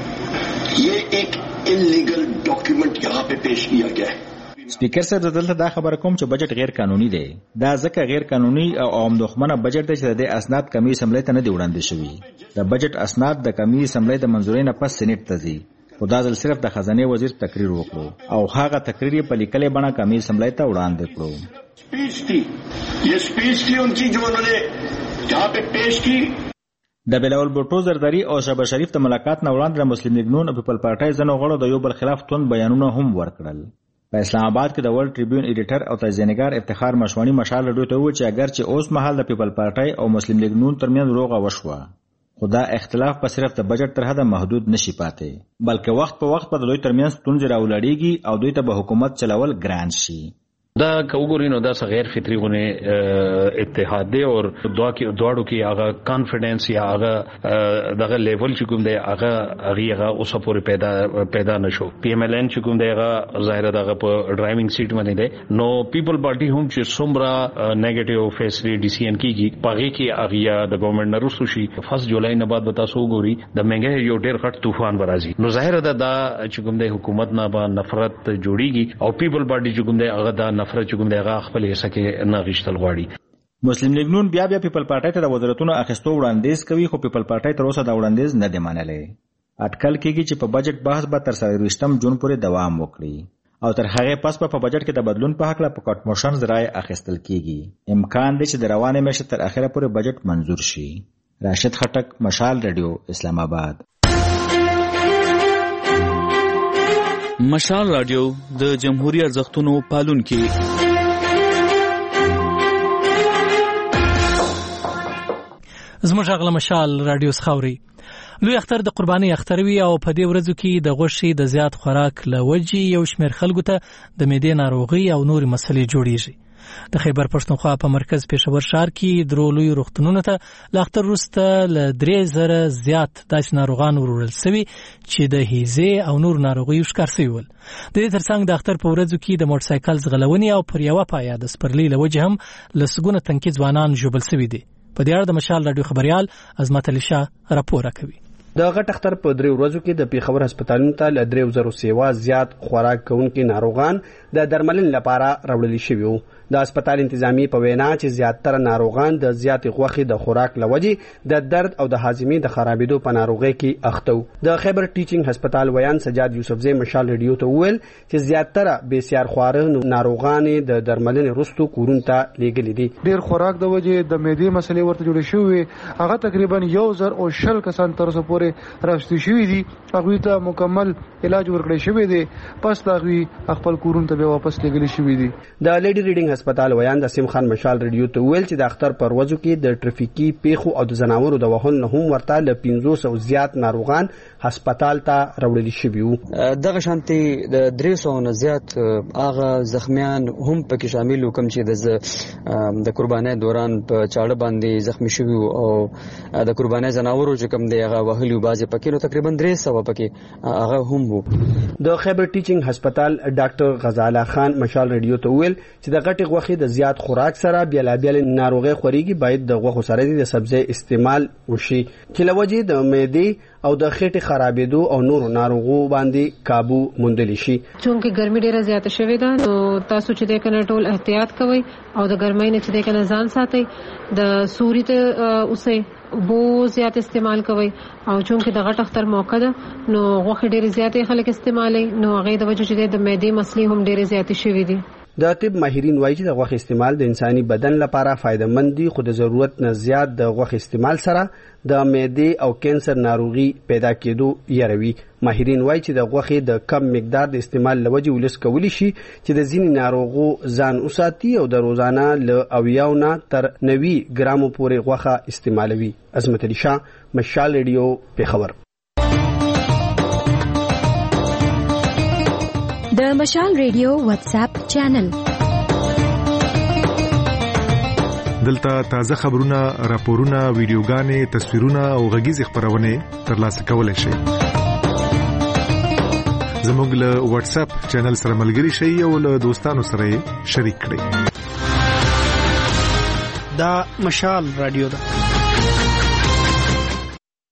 [SPEAKER 17] ہے یہ ایک انلیگل ڈاکیومنٹ یہاں پہ پیش کیا گیا ہے.
[SPEAKER 16] سپیکر صاحب دلته دا خبره کوم چې بجټ غیر قانوني دی. دا ځکه غیر قانوني او عام دښمنه بجټ دی چې د اسناد کمی سملای ته نه دی وړاندې شوي. د بجټ اسناد د کمی سملای د منځورۍ نه پس سېنات ته ځي. خدا ځل صرف د خزانه وزیر تقریر وکړو او هغه تقریر په لیکلې بڼه کمی سملای ته وړاندې کړو.
[SPEAKER 17] سپیچ تھی یہ سپیچ تھی ان کی جو انہوں نے یہاں پہ پیش کی.
[SPEAKER 16] د بلاول بوټو زرداری او شهباز شریف ته ملاقات نه وړاندې د مسلم لیگ نون پیپل پارټۍ ځنو غړو د یو بل خلاف توند بیانونه هم ورکړل. په اسلام آباد کې د ورلد ټریبیون ایډیټر او تجزیه‌نګار افتخار مشوانی مشال رډو ته و چې اگر چې اوس مهال د پیپل پارټۍ او مسلم لیگ نون ترمنځ روغه وشوه خدا اختلاف په صرف د بجټ تر حده محدود نشي پاتې بلکې وخت په وخت په دوی ترمنځ ستونزې راولړېږي او دوی ته به حکومت چلول ګران شي.
[SPEAKER 18] دا کوګورینو دا غیر فطری غونه اتحاد دی او دعا کې دواړو کې هغه کانفیډنس یا هغه دغه لیول چې کوم دی هغه هغه اوس پورې پیدا پیدا نشو. پی ایم ایل ان چې کوم دی هغه ظاهر دغه په ډرایوینګ سیټ باندې دی نو پیپل پارټي هم چې څومره نیگیټیو فیصله ډیسیژن کیږي پغې کې هغه د ګورنمنت نه رسو شي فرست جولای نه بعد بتا سو ګوري د منګه یو ډیر غټ طوفان برازي نو ظاهر ده دا چې کوم دی حکومت نه با نفرت جوړیږي او پیپل پارټي چې کوم دی هغه دا نفرت چې کوم دی هغه خپل حصہ کې نه غشتل غواړي.
[SPEAKER 16] مسلم لیگ نون بیا بیا پیپل پارټۍ ته د وزارتونو اخیستو وړاندیز کوي خو پیپل پارټۍ تر اوسه دا وړاندیز نه دی منلی. اټکل کېږي چې په بجټ بحث به تر څلوېښتم جون پورې دوام وکړي او تر هغې پس به په بجټ کې د بدلون په هکله په کټ موشنز رایې اخیستل کېږي. امکان دی چې د روانې میاشتې تر اخره پورې بجټ منظور شي. راشد خټک، مشال رادیو، اسلام آباد.
[SPEAKER 19] مشال رادیو د جمهوریت ارزښتونو پالونکی.
[SPEAKER 1] زموږ غله مشال رادیو سخاوري لوی اختر د قرباني اختروي او په دې ورځو کې د غوښې د زیات خوراک لوجي یو شمېر خلکو ته د معدې ناروغي او نور مسلې جوړیږي. د خیبر پښتونخوا په مرکز پېښور ښار کې درو لوی روغتونونو ته له اختر وروسته له درې زره زیات داسې ناروغان وروړل سوي چې د هیزې او نور ناروغیو ښکار سوي ول. د دې ترڅنګ د اختر په ورځو کې د موټر سایکل ځغلونې او پر یوه پایه د سپرلي له وجې هم لسګونه تنکي ځوانان ژوبل سوي دي. په دې اړه د مشال رادیو خبريال عظمت علي شاه راپور کوي.
[SPEAKER 20] د غټ اختر په درې ورځو کې د پیښور هسپتالونو ته له درې زره سیوا زیات خوراک کوونکي ناروغان د درملنې لپاره راوړل شوي وو. د هسپتال انتظامی په وینا چې زیاتره ناروغان د زیات غوښې د خوراک لوجې د درد او د هاضمې د خرابېدو په ناروغۍ کې اخته وو. د خیبر ټیچینګ هسپتال ویان سجاد یوسفزی مشال رادیو ته وویل چې زیاتره بسیار خواره ناروغان د درملنې وروسته کورونو ته لیږلي دي.
[SPEAKER 21] ډېر خوراک د وجې د معدې مسلې ورته جوړې شوې هغه تقریبا یو زر او شل کسان تر اوسه پورې راستي شوي دي. هغوی ته مکمل علاج ورکړی شوی دی پس د هغوی خپل کورونو ته بیا واپس لیږلي شوي دي.
[SPEAKER 20] د لیډي ریډینګ هسپتال ویان د سیم خان مشال رادیو ته ویل چې د اختر پر ورځو کې د ټریفیکي پیښو او د ځناورو د وهلو نه هم ورته له پنځوس سوه زیات ناروغان هسپتال ته راوړل شوي وو.
[SPEAKER 22] دغه شانتي د درې سوه نه زیات هغه زخمیان هم پکې شامل وو کوم چې د قربانۍ دوران په چاړه باندې زخمی شوي وو او د قربانۍ ځناورو چې کوم دی هغه وهلي بعضې پکې نو تقریبا درې سوه پکې هغه هم وو.
[SPEAKER 20] د خیبر ټیچینګ هسپتال ډاکټر غزاله خان مشال رادیو ته ویل چې د غټې غوښې د زیات خوراک سره بیلابیل ناروغۍ خوريږي باید د غوښو سره د سبزی استعمال وشي چې لوجې د معدې او د خېټې خرابېدو او نورو ناروغو باندې قابو موندل شي.
[SPEAKER 28] چونکه ګرمي ډیره زیاته شوې ده نو تاسو چې د کنه ټول احتیاط کوئ او د ګرمۍ نه چې د کنه ځان ساتئ د سوري ته اوسئ بو زیات استعمال کوي او چونکه د غټ اختر موقع ده نو غوښه ډېر زیات خلک استعمالي نو هغه د وجه چې د معدې مسلې هم ډېر زیات شوي دي.
[SPEAKER 20] د طب ماهرین وایي چې د غوښې استعمال د انساني بدن لپاره فایدهمند دي، خو د ضرورت نه زیات د غوښې استعمال سره د معدې او کینسر ناروغي پیدا کېدو یاروي. ماهرین وایي چې د غوښې د کم مقدار د استعمال لوجه ولس کولی شي چې د ځینې ناروغو ځان وساتي او د روزانه له اویاو نه تر نوي ګرامو پورې غوښه استعمالوي. عظمت علي شاه، مشال ریډیو، پیښور.
[SPEAKER 3] د مشال ریډیو واتس اپ چینل
[SPEAKER 12] دلته تازه خبرونه، راپورونه، ویډیوګانې، تصویرونه او غږیز خبرونه ترلاسه کولای شئ. زموږ له واتس اپ چینل سره ملګري شئ او له دوستانو سره شریک کړئ.
[SPEAKER 1] دا مشال رادیو ده.